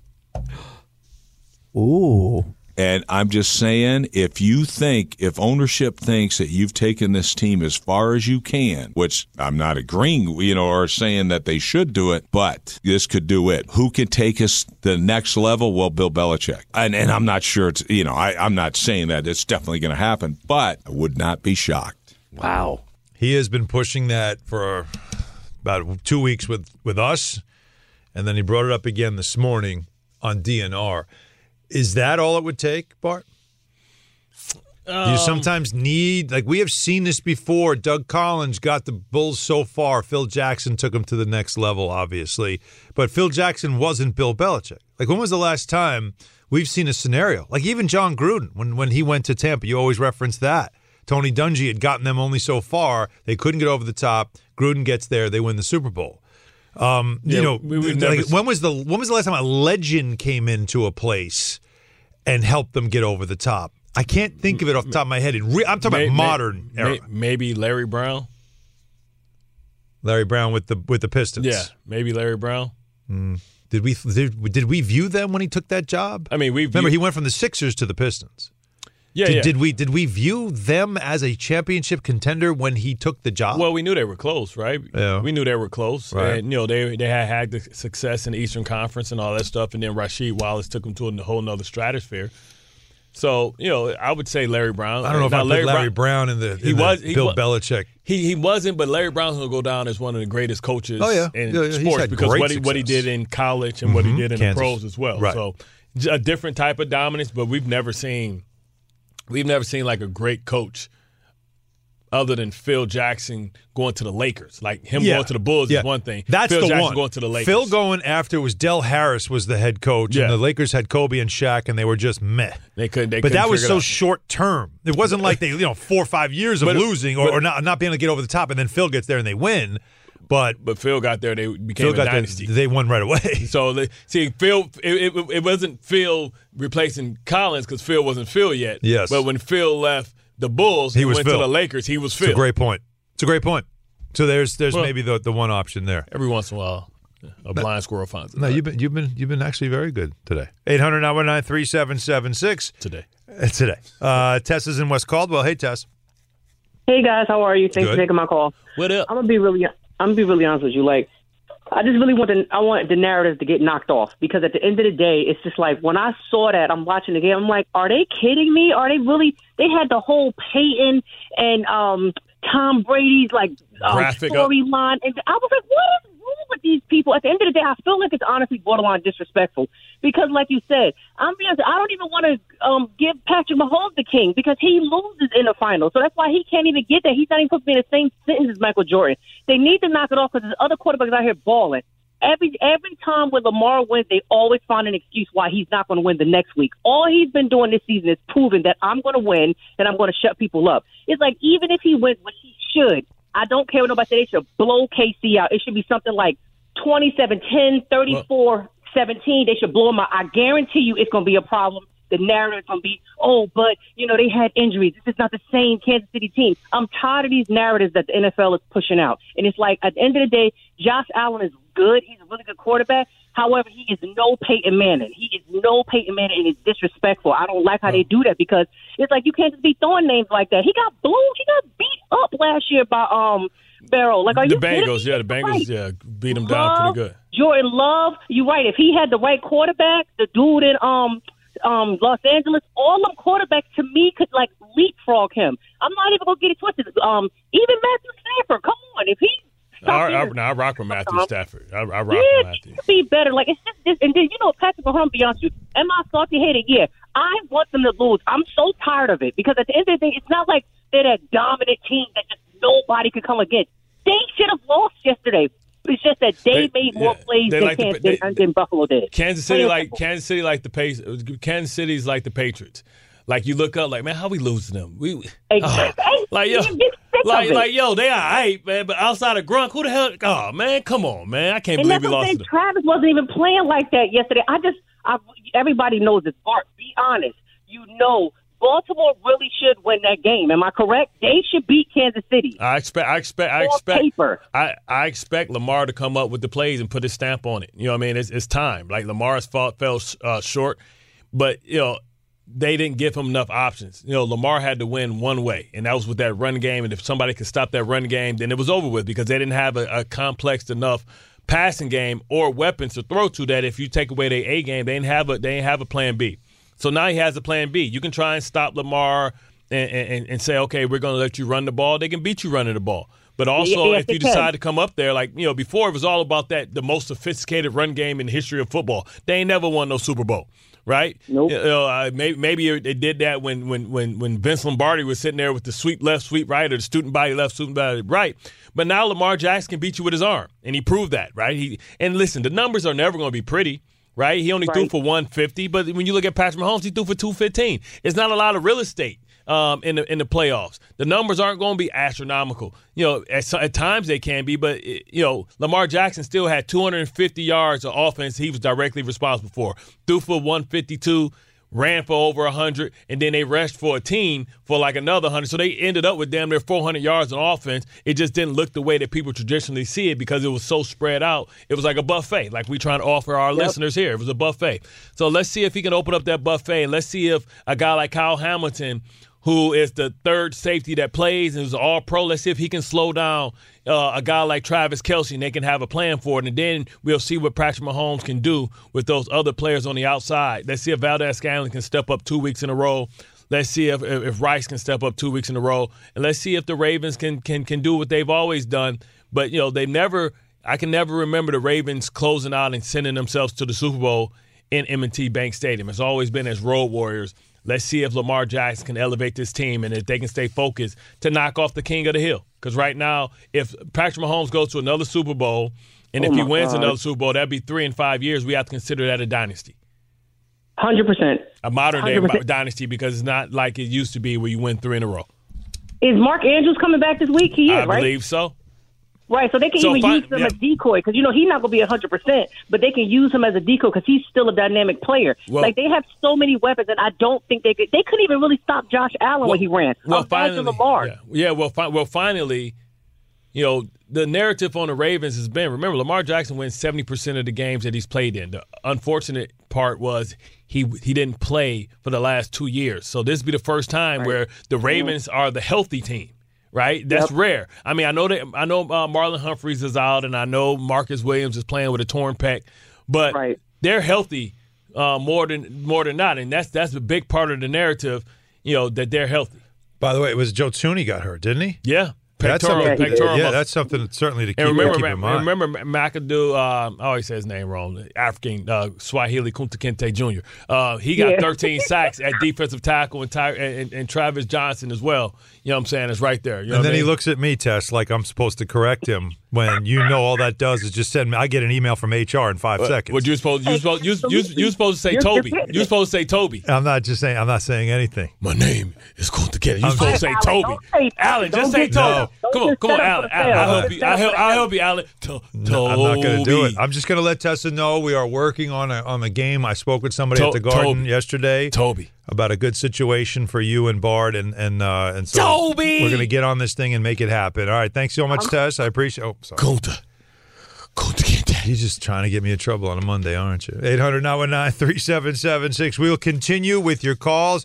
Ooh. And I'm just saying, if you think, if ownership thinks that you've taken this team as far as you can, which I'm not agreeing, you know, or saying that they should do it, but this could do it. Who can take us to the next level? Well, Bill Belichick. And, and I'm not sure it's, you know, I, I'm not saying that it's definitely going to happen, but I would not be shocked. Wow. He has been pushing that for about two weeks with, with us, and then he brought it up again this morning on D N R. Is that all it would take, Bart? Um, Do you sometimes need, like we have seen this before, Doug Collins got the Bulls so far. Phil Jackson took them to the next level, obviously. But Phil Jackson wasn't Bill Belichick. Like when was the last time we've seen a scenario? Like even John Gruden, when, when he went to Tampa, you always reference that. Tony Dungy had gotten them only so far. They couldn't get over the top. Gruden gets there. They win the Super Bowl. Um, yeah, you know, we, like, when was the when was the last time a legend came into a place and helped them get over the top? I can't think of it off the top of my head. Re- I'm talking may, about modern may, era. Maybe Larry Brown. Larry Brown with the with the Pistons. Yeah, maybe Larry Brown. Mm. Did we did, did we view them when he took that job? I mean, we remember he went from the Sixers to the Pistons. Yeah, did, yeah. Did we did we view them as a championship contender when he took the job? Well, we knew they were close, right? Yeah. We knew they were close, right. And you know they they had had the success in the Eastern Conference and all that stuff, and then Rasheed Wallace took them to a whole nother stratosphere. So you know, I would say Larry Brown. I don't know if now, I put Larry, Larry Brown, Brown in the in he the was he Bill was, Belichick. He he wasn't, but Larry Brown's going to go down as one of the greatest coaches oh, yeah. in yeah, sports because what he, what he did in college and mm-hmm. what he did in Kansas. the pros as well. Right. So a different type of dominance, but we've never seen we've never seen like a great coach other than Phil Jackson going to the Lakers. Like him yeah. going to the Bulls yeah. is one thing. That's Phil the Jackson one. going to the Lakers. Phil going after was Del Harris was the head coach, yeah. and the Lakers had Kobe and Shaq, and they were just meh. They couldn't. They but couldn't that was so out. short term. It wasn't like they, you know, four or five years of but, losing or, but, or not not being able to get over the top, and then Phil gets there and they win. But but Phil got there, they became Phil a got dynasty. There, they won right away. So see, Phil, it, it, it wasn't Phil replacing Collins because Phil wasn't Phil yet. Yes. But when Phil left, the Bulls, he, he was went Phil. to the Lakers, he was Phil. It's a great point. It's a great point. So there's there's well, maybe the, the one option there. Every once in a while, a blind no, squirrel finds it. No, you've been you've been you've been actually very good today. eight hundred nine one nine three seven seven six today. Uh, today. Uh, Tess is in West Caldwell. Hey, Tess. Hey guys, how are you? Thanks good. for taking my call. What up? I'm gonna be really I'm gonna be really honest with you. Like, I just really want the I want the narrative to get knocked off, because at the end of the day, it's just like when I saw that, I'm watching the game, I'm like, are they kidding me? Are they really? They had the whole Peyton and um, Tom Brady's like um, storyline, and I was like, what is wrong with these people? At the end of the day, I feel like it's honestly borderline disrespectful, because, like you said, I'm being, I don't even want to um, give Patrick Mahomes the king, because he loses in the final, so that's why he can't even get that. He's not even supposed to be in the same sentence as Michael Jordan. They need to knock it off, because there's other quarterbacks out here balling. Every every time when Lamar wins, they always find an excuse why he's not going to win the next week. All he's been doing this season is proving that I'm going to win and I'm going to shut people up. It's like, even if he wins, which he should, I don't care what nobody says, they should blow K C out. It should be something like twenty-seven ten, thirty-four seventeen. They should blow him out. I guarantee you it's going to be a problem. The narrative is going to be, oh, but, you know, they had injuries. This is not the same Kansas City team. I'm tired of these narratives that the N F L is pushing out. And it's like, at the end of the day, Josh Allen is good. He's a really good quarterback. However, he is no Peyton Manning. He is no Peyton Manning, and it's disrespectful. I don't like how they do that, because it's like you can't just be throwing names like that. He got blue. He got beat up last year by um Barrow. Like, are the you Bengals, kidding me? yeah, the Bengals, Right. yeah, beat him down Love, pretty good. Jordan Love, you're right. If he had the right quarterback, the dude in um um Los Angeles, all them quarterbacks to me could like leapfrog him. I'm not even gonna get it twisted. Um, even Matthew Stafford, come on, if he. I, I, no, I rock with Matthew Stafford. I, I rock yeah, with Matthew. Be better. Like, it's just this, and then you know, Patrick Mahomes. Be honest with you, am I salty hated? Yeah, I want them to lose. I'm so tired of it, because at the end of the day, it's not like they're that dominant team that just nobody could come against. They should have lost yesterday. It's just that they, they made more yeah, plays than, like Kansas, the, they, than Buffalo did. Kansas City, like Kansas City, like the pace. Kansas City's like the Patriots. Like, you look up, like, man, how we losing them? We exactly. oh, like yo, like like yo, they all right, man. But outside of Gronk, who the hell? Oh man, come on, man, I can't and believe we that's lost saying, to them. Travis wasn't even playing like that yesterday. I just, I, everybody knows this. Bart, be honest. You know, Baltimore really should win that game. Am I correct? They should beat Kansas City. I expect, I expect, I expect, paper. I, I expect Lamar to come up with the plays and put his stamp on it. You know what I mean? It's, it's time. Like, Lamar's fault fell uh, short, but you know, they didn't give him enough options. You know, Lamar had to win one way, and that was with that run game. And if somebody could stop that run game, then it was over with, because they didn't have a, a complex enough passing game or weapons to throw to that. If you take away their A game, they didn't have a they didn't have a plan B. So now he has a plan B. You can try and stop Lamar and, and, and say, okay, we're going to let you run the ball. They can beat you running the ball. But also, yes, if you can. decide to come up there, like, you know, before it was all about that, the most sophisticated run game in the history of football. They ain't never won no Super Bowl. Right? Nope. You know, uh, maybe, maybe they did that when, when, when, when Vince Lombardi was sitting there with the sweep left, sweep right, or the student body left, student body right. But now Lamar Jackson can beat you with his arm, and he proved that, right? He and listen, the numbers are never going to be pretty, right? He only right. threw for one fifty, but when you look at Patrick Mahomes, he threw for two fifteen. It's not a lot of real estate um, in the in the playoffs. The numbers aren't going to be astronomical. You know, at, at times they can be, but it, you know, Lamar Jackson still had two hundred fifty yards of offense he was directly responsible for. Threw for one fifty-two, ran for over one hundred, and then they rushed for a team for like another one hundred. So they ended up with damn near four hundred yards on offense. It just didn't look the way that people traditionally see it, because it was so spread out. It was like a buffet, like we trying to offer our yep. listeners here. It was a buffet. So let's see if he can open up that buffet, and let's see if a guy like Kyle Hamilton, who is the third safety that plays and is all pro, let's see if he can slow down uh, a guy like Travis Kelce, and they can have a plan for it. And then we'll see what Patrick Mahomes can do with those other players on the outside. Let's see if Valdez-Scantling can step up two weeks in a row. Let's see if, if if Rice can step up two weeks in a row. And let's see if the Ravens can can can do what they've always done. But, you know, they never – I can never remember the Ravens closing out and sending themselves to the Super Bowl in M and T Bank Stadium. It's always been as road warriors. Let's see if Lamar Jackson can elevate this team and if they can stay focused to knock off the king of the hill. Because right now, if Patrick Mahomes goes to another Super Bowl, and oh if he wins God. another Super Bowl, that'd be three in five years. We have to consider that a dynasty. one hundred percent. A modern-day dynasty, because it's not like it used to be where you win three in a row. Is Mark Andrews coming back this week? He is, I right? I believe so. Right, so they can So even fine, use him yeah. as decoy because, you know, he's not going to be one hundred percent, but they can use him as a decoy because he's still a dynamic player. Well- like, they have so many weapons, and I don't think they could. They couldn't even really stop Josh Allen when he ran. Well, finally, finally, Lamar. yeah, yeah well, fi- well, finally, you know, the narrative on the Ravens has been, remember, Lamar Jackson wins seventy percent of the games that he's played in. The unfortunate part was he he didn't play for the last two years. So this will be the first time Right. where the Ravens are the healthy team. Right, that's Yep. rare. I mean, I know that I know uh, Marlon Humphreys is out, and I know Marcus Williams is playing with a torn pec, but Right. they're healthy uh, more than more than not, and that's that's a big part of the narrative. You know that they're healthy. By the way, it was Joe Tooney got hurt, didn't he? Yeah, That's pectoral, something, pectoral yeah, muscle. that's something certainly to keep, And remember, keep in mind. remember McAdoo, um, I always say his name wrong, African uh, Swahili Kunta Kinte Junior Uh, he got Yeah. thirteen sacks at defensive tackle, and, Ty- and, and Travis Johnson as well. You know what I'm saying? It's right there. You know And what then I he mean? looks at me, Tess, like I'm supposed to correct him when you know all that does is just send me. I get an email from H R in five What- seconds. What you supposed you supposed you you you supposed to say You're Toby? defending You it. supposed to say Toby? I'm not just saying. I'm not saying anything. My name is Kunta Kinte. You I'm supposed to say Alan, Toby? don't say- Alan, just don't say get- Toby. No. Don't Come on, just come on, set up Alan. for the Alan, fail. I'll Don't help just you. set I'll up help. for the I'll fail. help you, Alan. To- No, I'm not going to do it. Toby. I'm just going to let Tessa know we are working on a on a game. I spoke with somebody To- at the Garden Toby. yesterday. Toby. About a good situation for you and Bard, and and uh, and so Toby! we're going to get on this thing and make it happen. All right, thanks so much, Tess. I appreciate. Oh, sorry. Kunta. Kunta Kinte. You're just trying to get me in trouble on a Monday, aren't you? eight hundred nine one nine three seven seven six. We'll continue with your calls.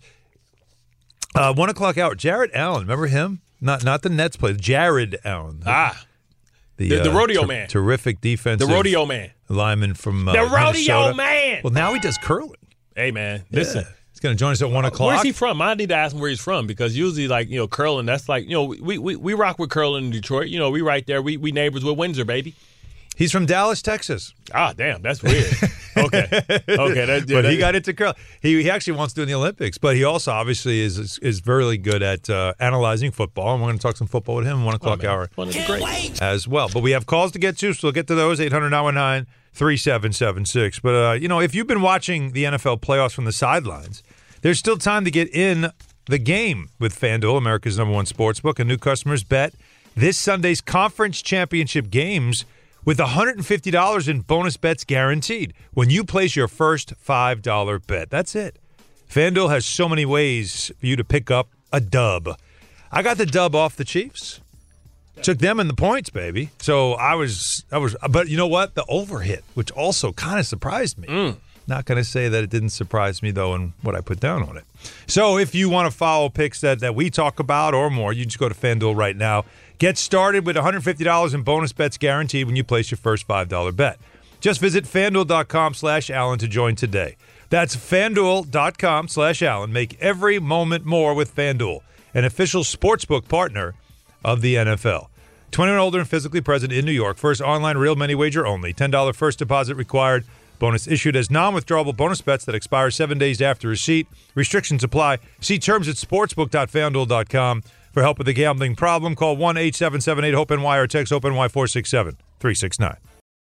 Uh, one o'clock hour. Jared Allen, remember him? Not not the Nets player. Jared Allen. Ah, the- the rodeo ter- man. Terrific defensive. the rodeo man. lineman from uh, The rodeo Minnesota. man. Well, now he does curling. Hey, man, listen. Yeah. He's going to join us at one o'clock. Where's he from? I need to ask him where he's from because usually, like, you know, curling, that's like, you know, we we, we rock with curling in Detroit. You know, we right there. We we neighbors with Windsor, baby. He's from Dallas, Texas. Ah, damn, that's weird. Okay. Okay. That, yeah, but he that- got into curling. He, he actually wants to do in the Olympics, but he also obviously is is, is very good at uh, analyzing football. And we're going to talk some football with him in one o'clock man. hour One of the greats. as well. But we have calls to get to, so we'll get to those. eight hundred nine one nine three seven seven six. But, uh, you know, if you've been watching the N F L playoffs from the sidelines, there's still time to get in the game with FanDuel, America's number one sportsbook. And new customers bet this Sunday's conference championship games with one hundred fifty dollars in bonus bets guaranteed when you place your first five dollar bet. That's it. FanDuel has so many ways for you to pick up a dub. I got the dub off the Chiefs. Took them in the points, baby. So I was, I was, but you know what? The over hit, which also kind of surprised me. Mm. Not going to say that it didn't surprise me, though, in what I put down on it. So if you want to follow picks that, that we talk about or more, you just go to FanDuel right now. Get started with one hundred fifty dollars in bonus bets guaranteed when you place your first five dollar bet. Just visit FanDuel.com slash Allen to join today. That's FanDuel.com slash Allen. Make every moment more with FanDuel, an official sportsbook partner of the N F L. twenty-one older and physically present in New York. First online real money wager only. ten dollars first deposit required. Bonus issued as non-withdrawable bonus bets that expire seven days after receipt. Restrictions apply. See terms at sportsbook dot fan duel dot com. For help with a gambling problem, call one eight seven seven eight hope N Y or text HOPE-NY four six seven three six nine.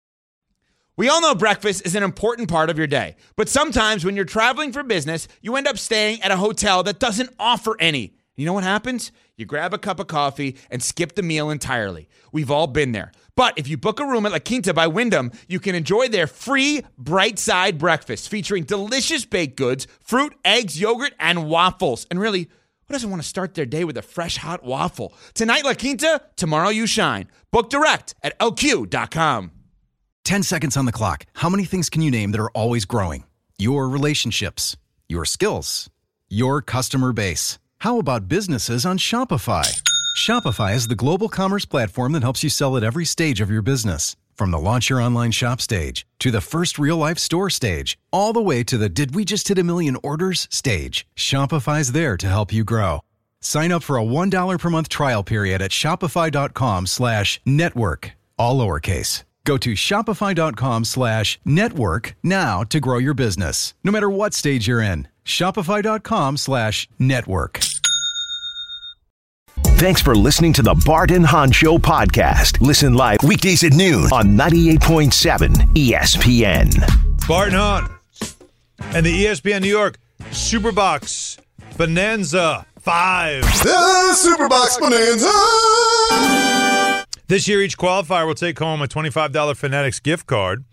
We all know breakfast is an important part of your day, but sometimes when you're traveling for business, you end up staying at a hotel that doesn't offer any. You know what happens? You grab a cup of coffee and skip the meal entirely. We've all been there. But if you book a room at La Quinta by Wyndham, you can enjoy their free Bright Side breakfast featuring delicious baked goods, fruit, eggs, yogurt, and waffles. And really, who doesn't want to start their day with a fresh, hot waffle? Tonight, La Quinta, tomorrow you shine. Book direct at L Q dot com. ten seconds on the clock. How many things can you name that are always growing? Your relationships, your skills, your customer base. How about businesses on Shopify? Shopify is the global commerce platform that helps you sell at every stage of your business. From the launch your online shop stage to the first real life store stage, all the way to the did we just hit a million orders stage. Shopify's there to help you grow. Sign up for a one dollar per month trial period at shopify.com slash network, all lowercase. Go to shopify.com slash network now to grow your business. No matter what stage you're in, shopify.com slash network. Thanks for listening to the Bart and Hahn Show podcast. Listen live weekdays at noon on ninety-eight point seven E S P N. Bart and Hahn and the E S P N New York Superbox Bonanza five. The Superbox Bonanza. This year, each qualifier will take home a twenty-five dollars Fanatics gift card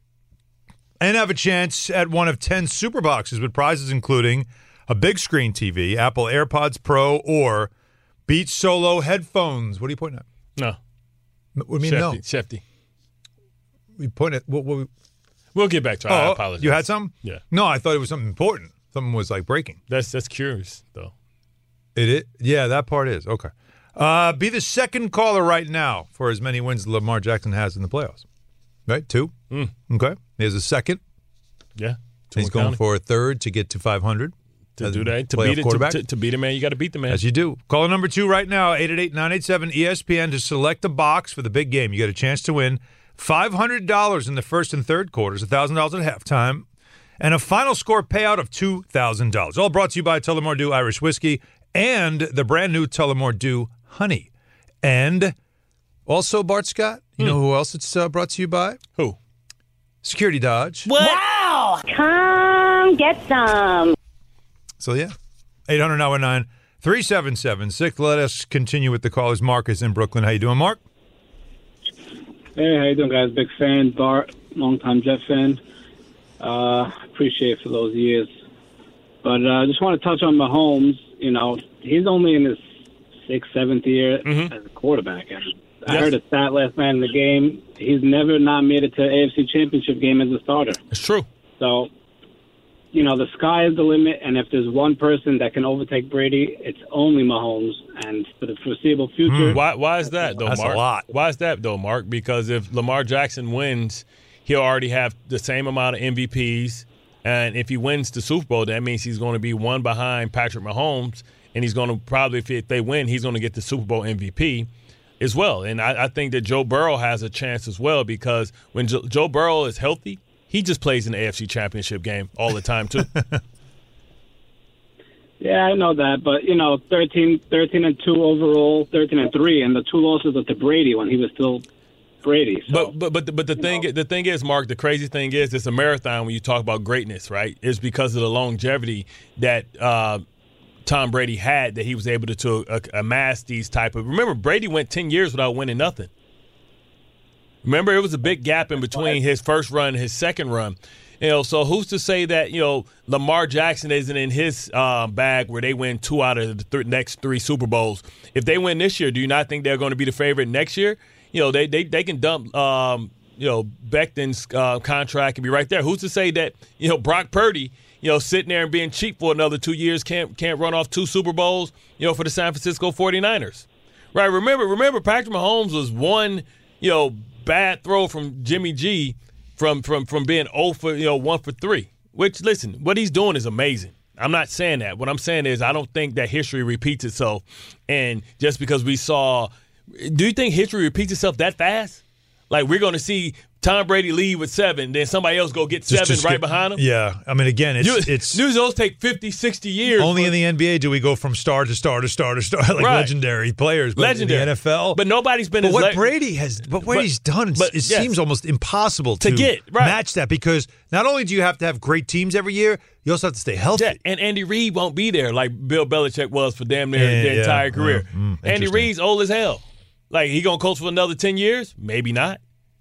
and have a chance at one of ten super boxes with prizes including a big screen T V, Apple AirPods Pro, or Beats Solo headphones. What are you pointing at? No. What do you mean Shefty, no? Shefty. We pointing at what? what We'll get back to it. oh, I apologize. You had something? Yeah. No, I thought it was something important. Something was like breaking. That's that's curious though. It is? Yeah, that part is. Okay. Uh, be the second caller right now for as many wins Lamar Jackson has in the playoffs. Right? Two? Mm. Okay. He has a second. Yeah. He's going counting. for a third to get to five hundred. To do that, to beat it, to, to, to beat a man, you got to beat the man. As you do. Caller number two right now, eight eight eight, nine eight seven, E S P N to select a box for the big game. You got a chance to win five hundred dollars in the first and third quarters, one thousand dollars at halftime, and a final score payout of two thousand dollars. All brought to you by Tullamore Dew Irish Whiskey and the brand new Tullamore Dew Honey. And also, Bart Scott, you hmm. know who else it's uh, brought to you by? Who? Security Dodge. What? Wow! Come get some. So, yeah, eight hundred nine one nine, three seven seven six. Let us continue with the callers. Mark is in Brooklyn. How you doing, Mark? Hey, how you doing, guys? Big fan. Bart, longtime Jet fan. Uh, appreciate it for those years. But I uh, just want to touch on Mahomes. You know, he's only in his sixth, seventh year mm-hmm. as a quarterback. And yes. I heard a stat last night in the game. He's never not made it to an A F C Championship game as a starter. It's true. So, you know, the sky is the limit, and if there's one person that can overtake Brady, it's only Mahomes. And for the foreseeable future, mm. why? Why is that though, That's Mark? a lot. Why is that though, Mark? Because if Lamar Jackson wins, he'll already have the same amount of M V Ps, and if he wins the Super Bowl, that means he's going to be one behind Patrick Mahomes, and he's going to probably, if they win, he's going to get the Super Bowl M V P as well. And I, I think that Joe Burrow has a chance as well because when jo- Joe Burrow is healthy, he just plays in the A F C Championship game all the time, too. Yeah, I know that. But, you know, thirteen, thirteen and two overall, thirteen and three, and the two losses are to Brady when he was still Brady. So, but but but the, but the thing know. the thing is, Mark, the crazy thing is it's a marathon when you talk about greatness, right? It's because of the longevity that uh, Tom Brady had that he was able to, to uh, amass these type of – remember, Brady went ten years without winning nothing. Remember, it was a big gap in between his first run and his second run. You know, so who's to say that, you know, Lamar Jackson isn't in his uh, bag where they win two out of the th- next three Super Bowls? If they win this year, do you not think they're going to be the favorite next year? You know, they they, they can dump, um, you know, Becton's uh, contract and be right there. Who's to say that, you know, Brock Purdy, you know, sitting there and being cheap for another two years can't can't run off two Super Bowls, you know, for the San Francisco forty-niners? Right, remember, remember Patrick Mahomes was one, you know, bad throw from Jimmy G from from from being oh for, you know, one for three. Which, listen, what he's doing is amazing. I'm not saying that. What I'm saying is I don't think that history repeats itself. And just because we saw – do you think history repeats itself that fast? Like we're going to see Tom Brady lead with seven, then somebody else go get seven right behind him? Yeah. I mean, again, it's – it's News those take fifty, sixty years. Only but, in the N B A do we go from star to star to star to star, like right. legendary players. But legendary. in the N F L. But nobody's been But as what le- Brady has – but what but, he's done, but, it yes. seems almost impossible to, to get right. match that because not only do you have to have great teams every year, you also have to stay healthy. Yeah, and Andy Reid won't be there like Bill Belichick was for damn near yeah, their yeah, entire career. Yeah, mm, Andy Reid's old as hell. Like, he going to coach for another ten years? Maybe not.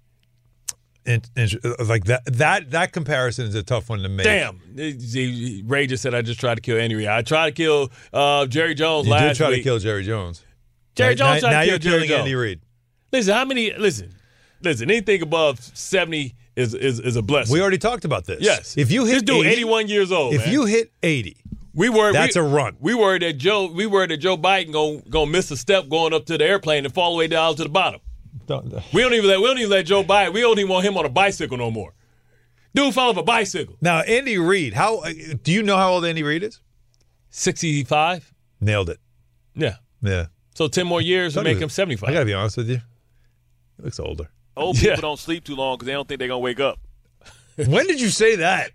And, and like that, that that comparison is a tough one to make. Damn, Ray just said I just tried to kill Andy Reid. I tried to kill uh, Jerry Jones you last week. You did try week. to kill Jerry Jones. Jerry now, Jones now, tried now to you're kill Jerry killing Jones. Andy Reid. Listen, how many? Listen, listen. Anything above seventy is is, is a blessing. We already talked about this. Yes. If you hit this dude, eighty, eighty-one years old. If man. you hit eighty, we were that's we, a run. We worried that Joe. We worried that Joe Biden gonna gonna miss a step going up to the airplane and fall all the way down to the bottom. Don't, we don't even let we don't even let Joe Biden. We don't even want him on a bicycle no more. Dude fell off a bicycle. Now, Andy Reid, how do you know how old Andy Reid is? sixty-five. Nailed it. Yeah. Yeah. So ten more years to make him seventy-five. I got to be honest with you. He looks older. Old people yeah. don't sleep too long because they don't think they're going to wake up. When did you say that?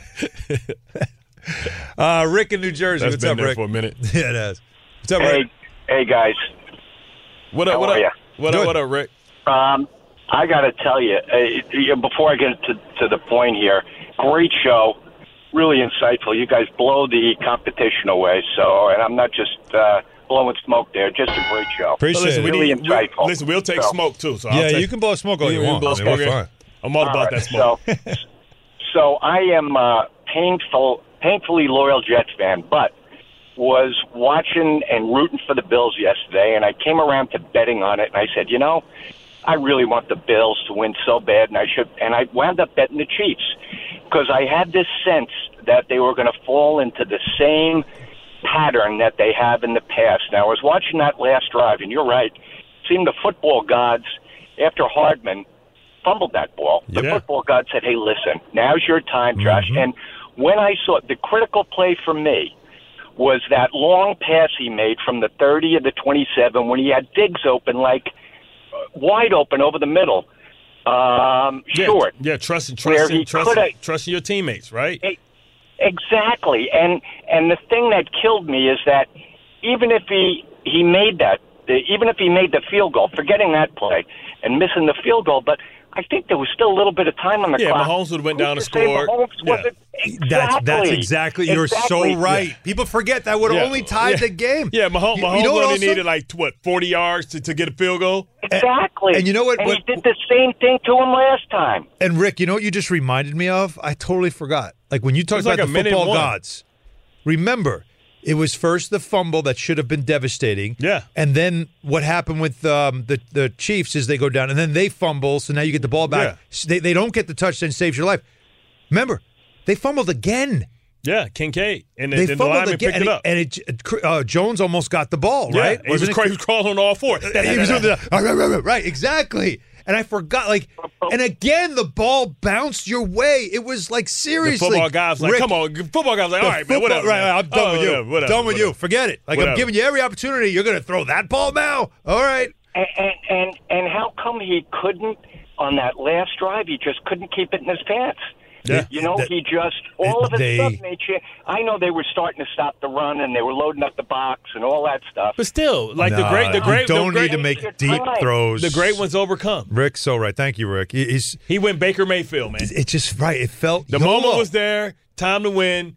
uh, Rick in New Jersey. That's What's been up, there Rick? for a minute. Yeah, it has. What's up, hey, Rick? Hey, guys. What up, How what are up? Ya? What Good. up, what up, Rick? Um, I got to tell you, uh, before I get to, to the point here, great show, really insightful. You guys blow the competition away. So, and I'm not just uh, blowing smoke there. Just a great show. Appreciate listen, it. we Really need, insightful. We, listen, we'll take So- smoke too. So I'll Yeah, take, you can blow smoke all you we can want. blow I mean, smoke. we're Yeah. fine. I'm all, All about right, that smoke. So, so I am uh, painful, painfully loyal Jets fan, but was watching and rooting for the Bills yesterday, and I came around to betting on it, and I said, you know, I really want the Bills to win so bad, and I should, and I wound up betting the Chiefs because I had this sense that they were going to fall into the same pattern that they have in the past. Now, I was watching that last drive, and you're right. It seemed the football gods, after Hardman fumbled that ball, the Yeah. football gods said, hey, listen, now's your time, Josh. Mm-hmm. And when I saw the critical play for me was that long pass he made from the thirty to the twenty-seven when he had Diggs open, like wide open over the middle, um, Yeah, short. Yeah, trusting, Where trusting, he trusting, coulda- trusting your teammates, right? Exactly, and and the thing that killed me is that even if he he made that, even if he made the field goal, forgetting that play and missing the field goal, but I think there was still a little bit of time on the Yeah, clock. Mahomes would have went down and Who's to say scored. Mahomes Yeah. wasn't- That's that's Exactly. exactly. You're Exactly. so right. Yeah. People forget that would have Yeah. only tied Yeah. the game. Yeah, Mahomes, You- Mahomes you know what only also? needed like what forty yards to, to get a field goal. Exactly. And you know what- And what- he did the same thing to him last time. And Rick, you know what you just reminded me of? I totally forgot. Like when you talked was about like the a minute football one. gods. Remember, it was first the fumble that should have been devastating. Yeah. And then what happened with um, the the Chiefs is they go down and then they fumble, so now you get the ball back. Yeah. S- They they don't get the touchdown, saves your life. Remember, they fumbled again. Yeah, Kincaid, and then, They then the fumbled lineman again, picked and, it up. and it, uh, Jones almost got the ball, Yeah, right? he was, Wasn't it? cra- he was crawling on all four. He was doing the- right, exactly. And I forgot, like, and again, the ball bounced your way. It was like, The seriously. football guys like, Rick, come on, football guys like, the all right, man, football- whatever. Right, man. right, I'm done Oh, with you. whatever, whatever, done with whatever. you. Forget it. Like, Whatever. I'm giving you every opportunity. You're going to throw that ball now? All right. And, and and and how come he couldn't on that last drive? He just couldn't keep it in his pants. Yeah. You know, That- he just all of a they- sudden they. cha- I know they were starting to stop the run and they were loading up the box and all that stuff. But still, like the Nah, great, the you great, don't the great, need to make Your deep time. throws. the great ones overcome. Rick's so right. Thank you, Rick. He- He's He went Baker Mayfield, man. It's just right. It felt The YOLO. moment was there, time to win.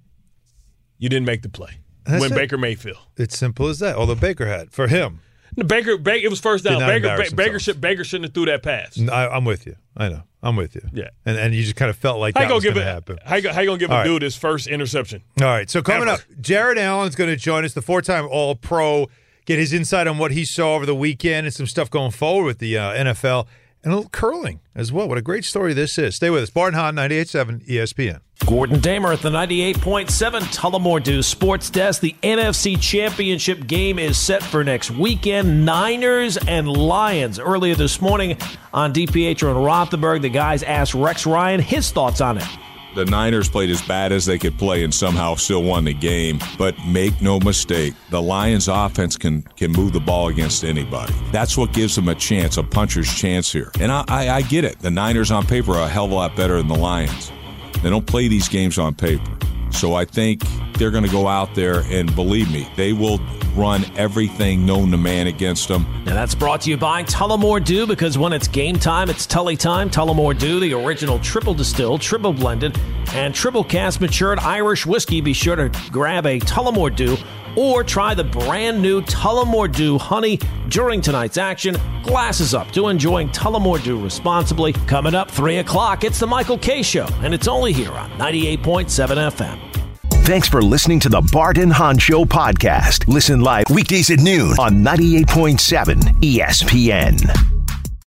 You didn't make the play. That's Win it. Baker Mayfield. It's simple as that. Although Baker had for him. The Baker, Baker, it was first Did down. not Baker, embarrass Ba- Baker, himself. should, Baker shouldn't have threw that pass. I, I'm with you. I know. I'm with you. Yeah. And and you just kind of felt like How you that gonna was give going to it? happen. How you, go- how you gonna give All a right. dude his first interception? All right. So coming Ever. up, Jared Allen's going to join us, the four-time All-Pro, get his insight on what he saw over the weekend and some stuff going forward with the uh, N F L and a little curling as well. What a great story this is. Stay with us. Bart and Hahn, ninety-eight point seven E S P N. Gordon Damer at the ninety-eight point seven Tullamore Dew Sports Desk. The N F C Championship game is set for next weekend. Niners and Lions. Earlier this morning on DiPietro and Rothenberg, the guys asked Rex Ryan his thoughts on it. The Niners played as bad as they could play and somehow still won the game. But make no mistake, the Lions' offense can can move the ball against anybody. That's what gives them a chance, a puncher's chance here. And I, I, I get it. The Niners on paper are a hell of a lot better than the Lions. They don't play these games on paper. So I think they're going to go out there and, believe me, they will run everything known to man against them. And that's brought to you by Tullamore Dew, because when it's game time, it's Tully time. Tullamore Dew, the original triple distilled, triple blended, and triple cast matured Irish whiskey. Be sure to grab a Tullamore Dew or try the brand new Tullamore Dew Honey during tonight's action. Glasses up to enjoying Tullamore Dew responsibly. Coming up three o'clock, it's the Michael K. Show, and it's only here on ninety-eight point seven F M. Thanks for listening to the Bart and Hahn Show podcast. Listen live weekdays at noon on ninety-eight point seven E S P N.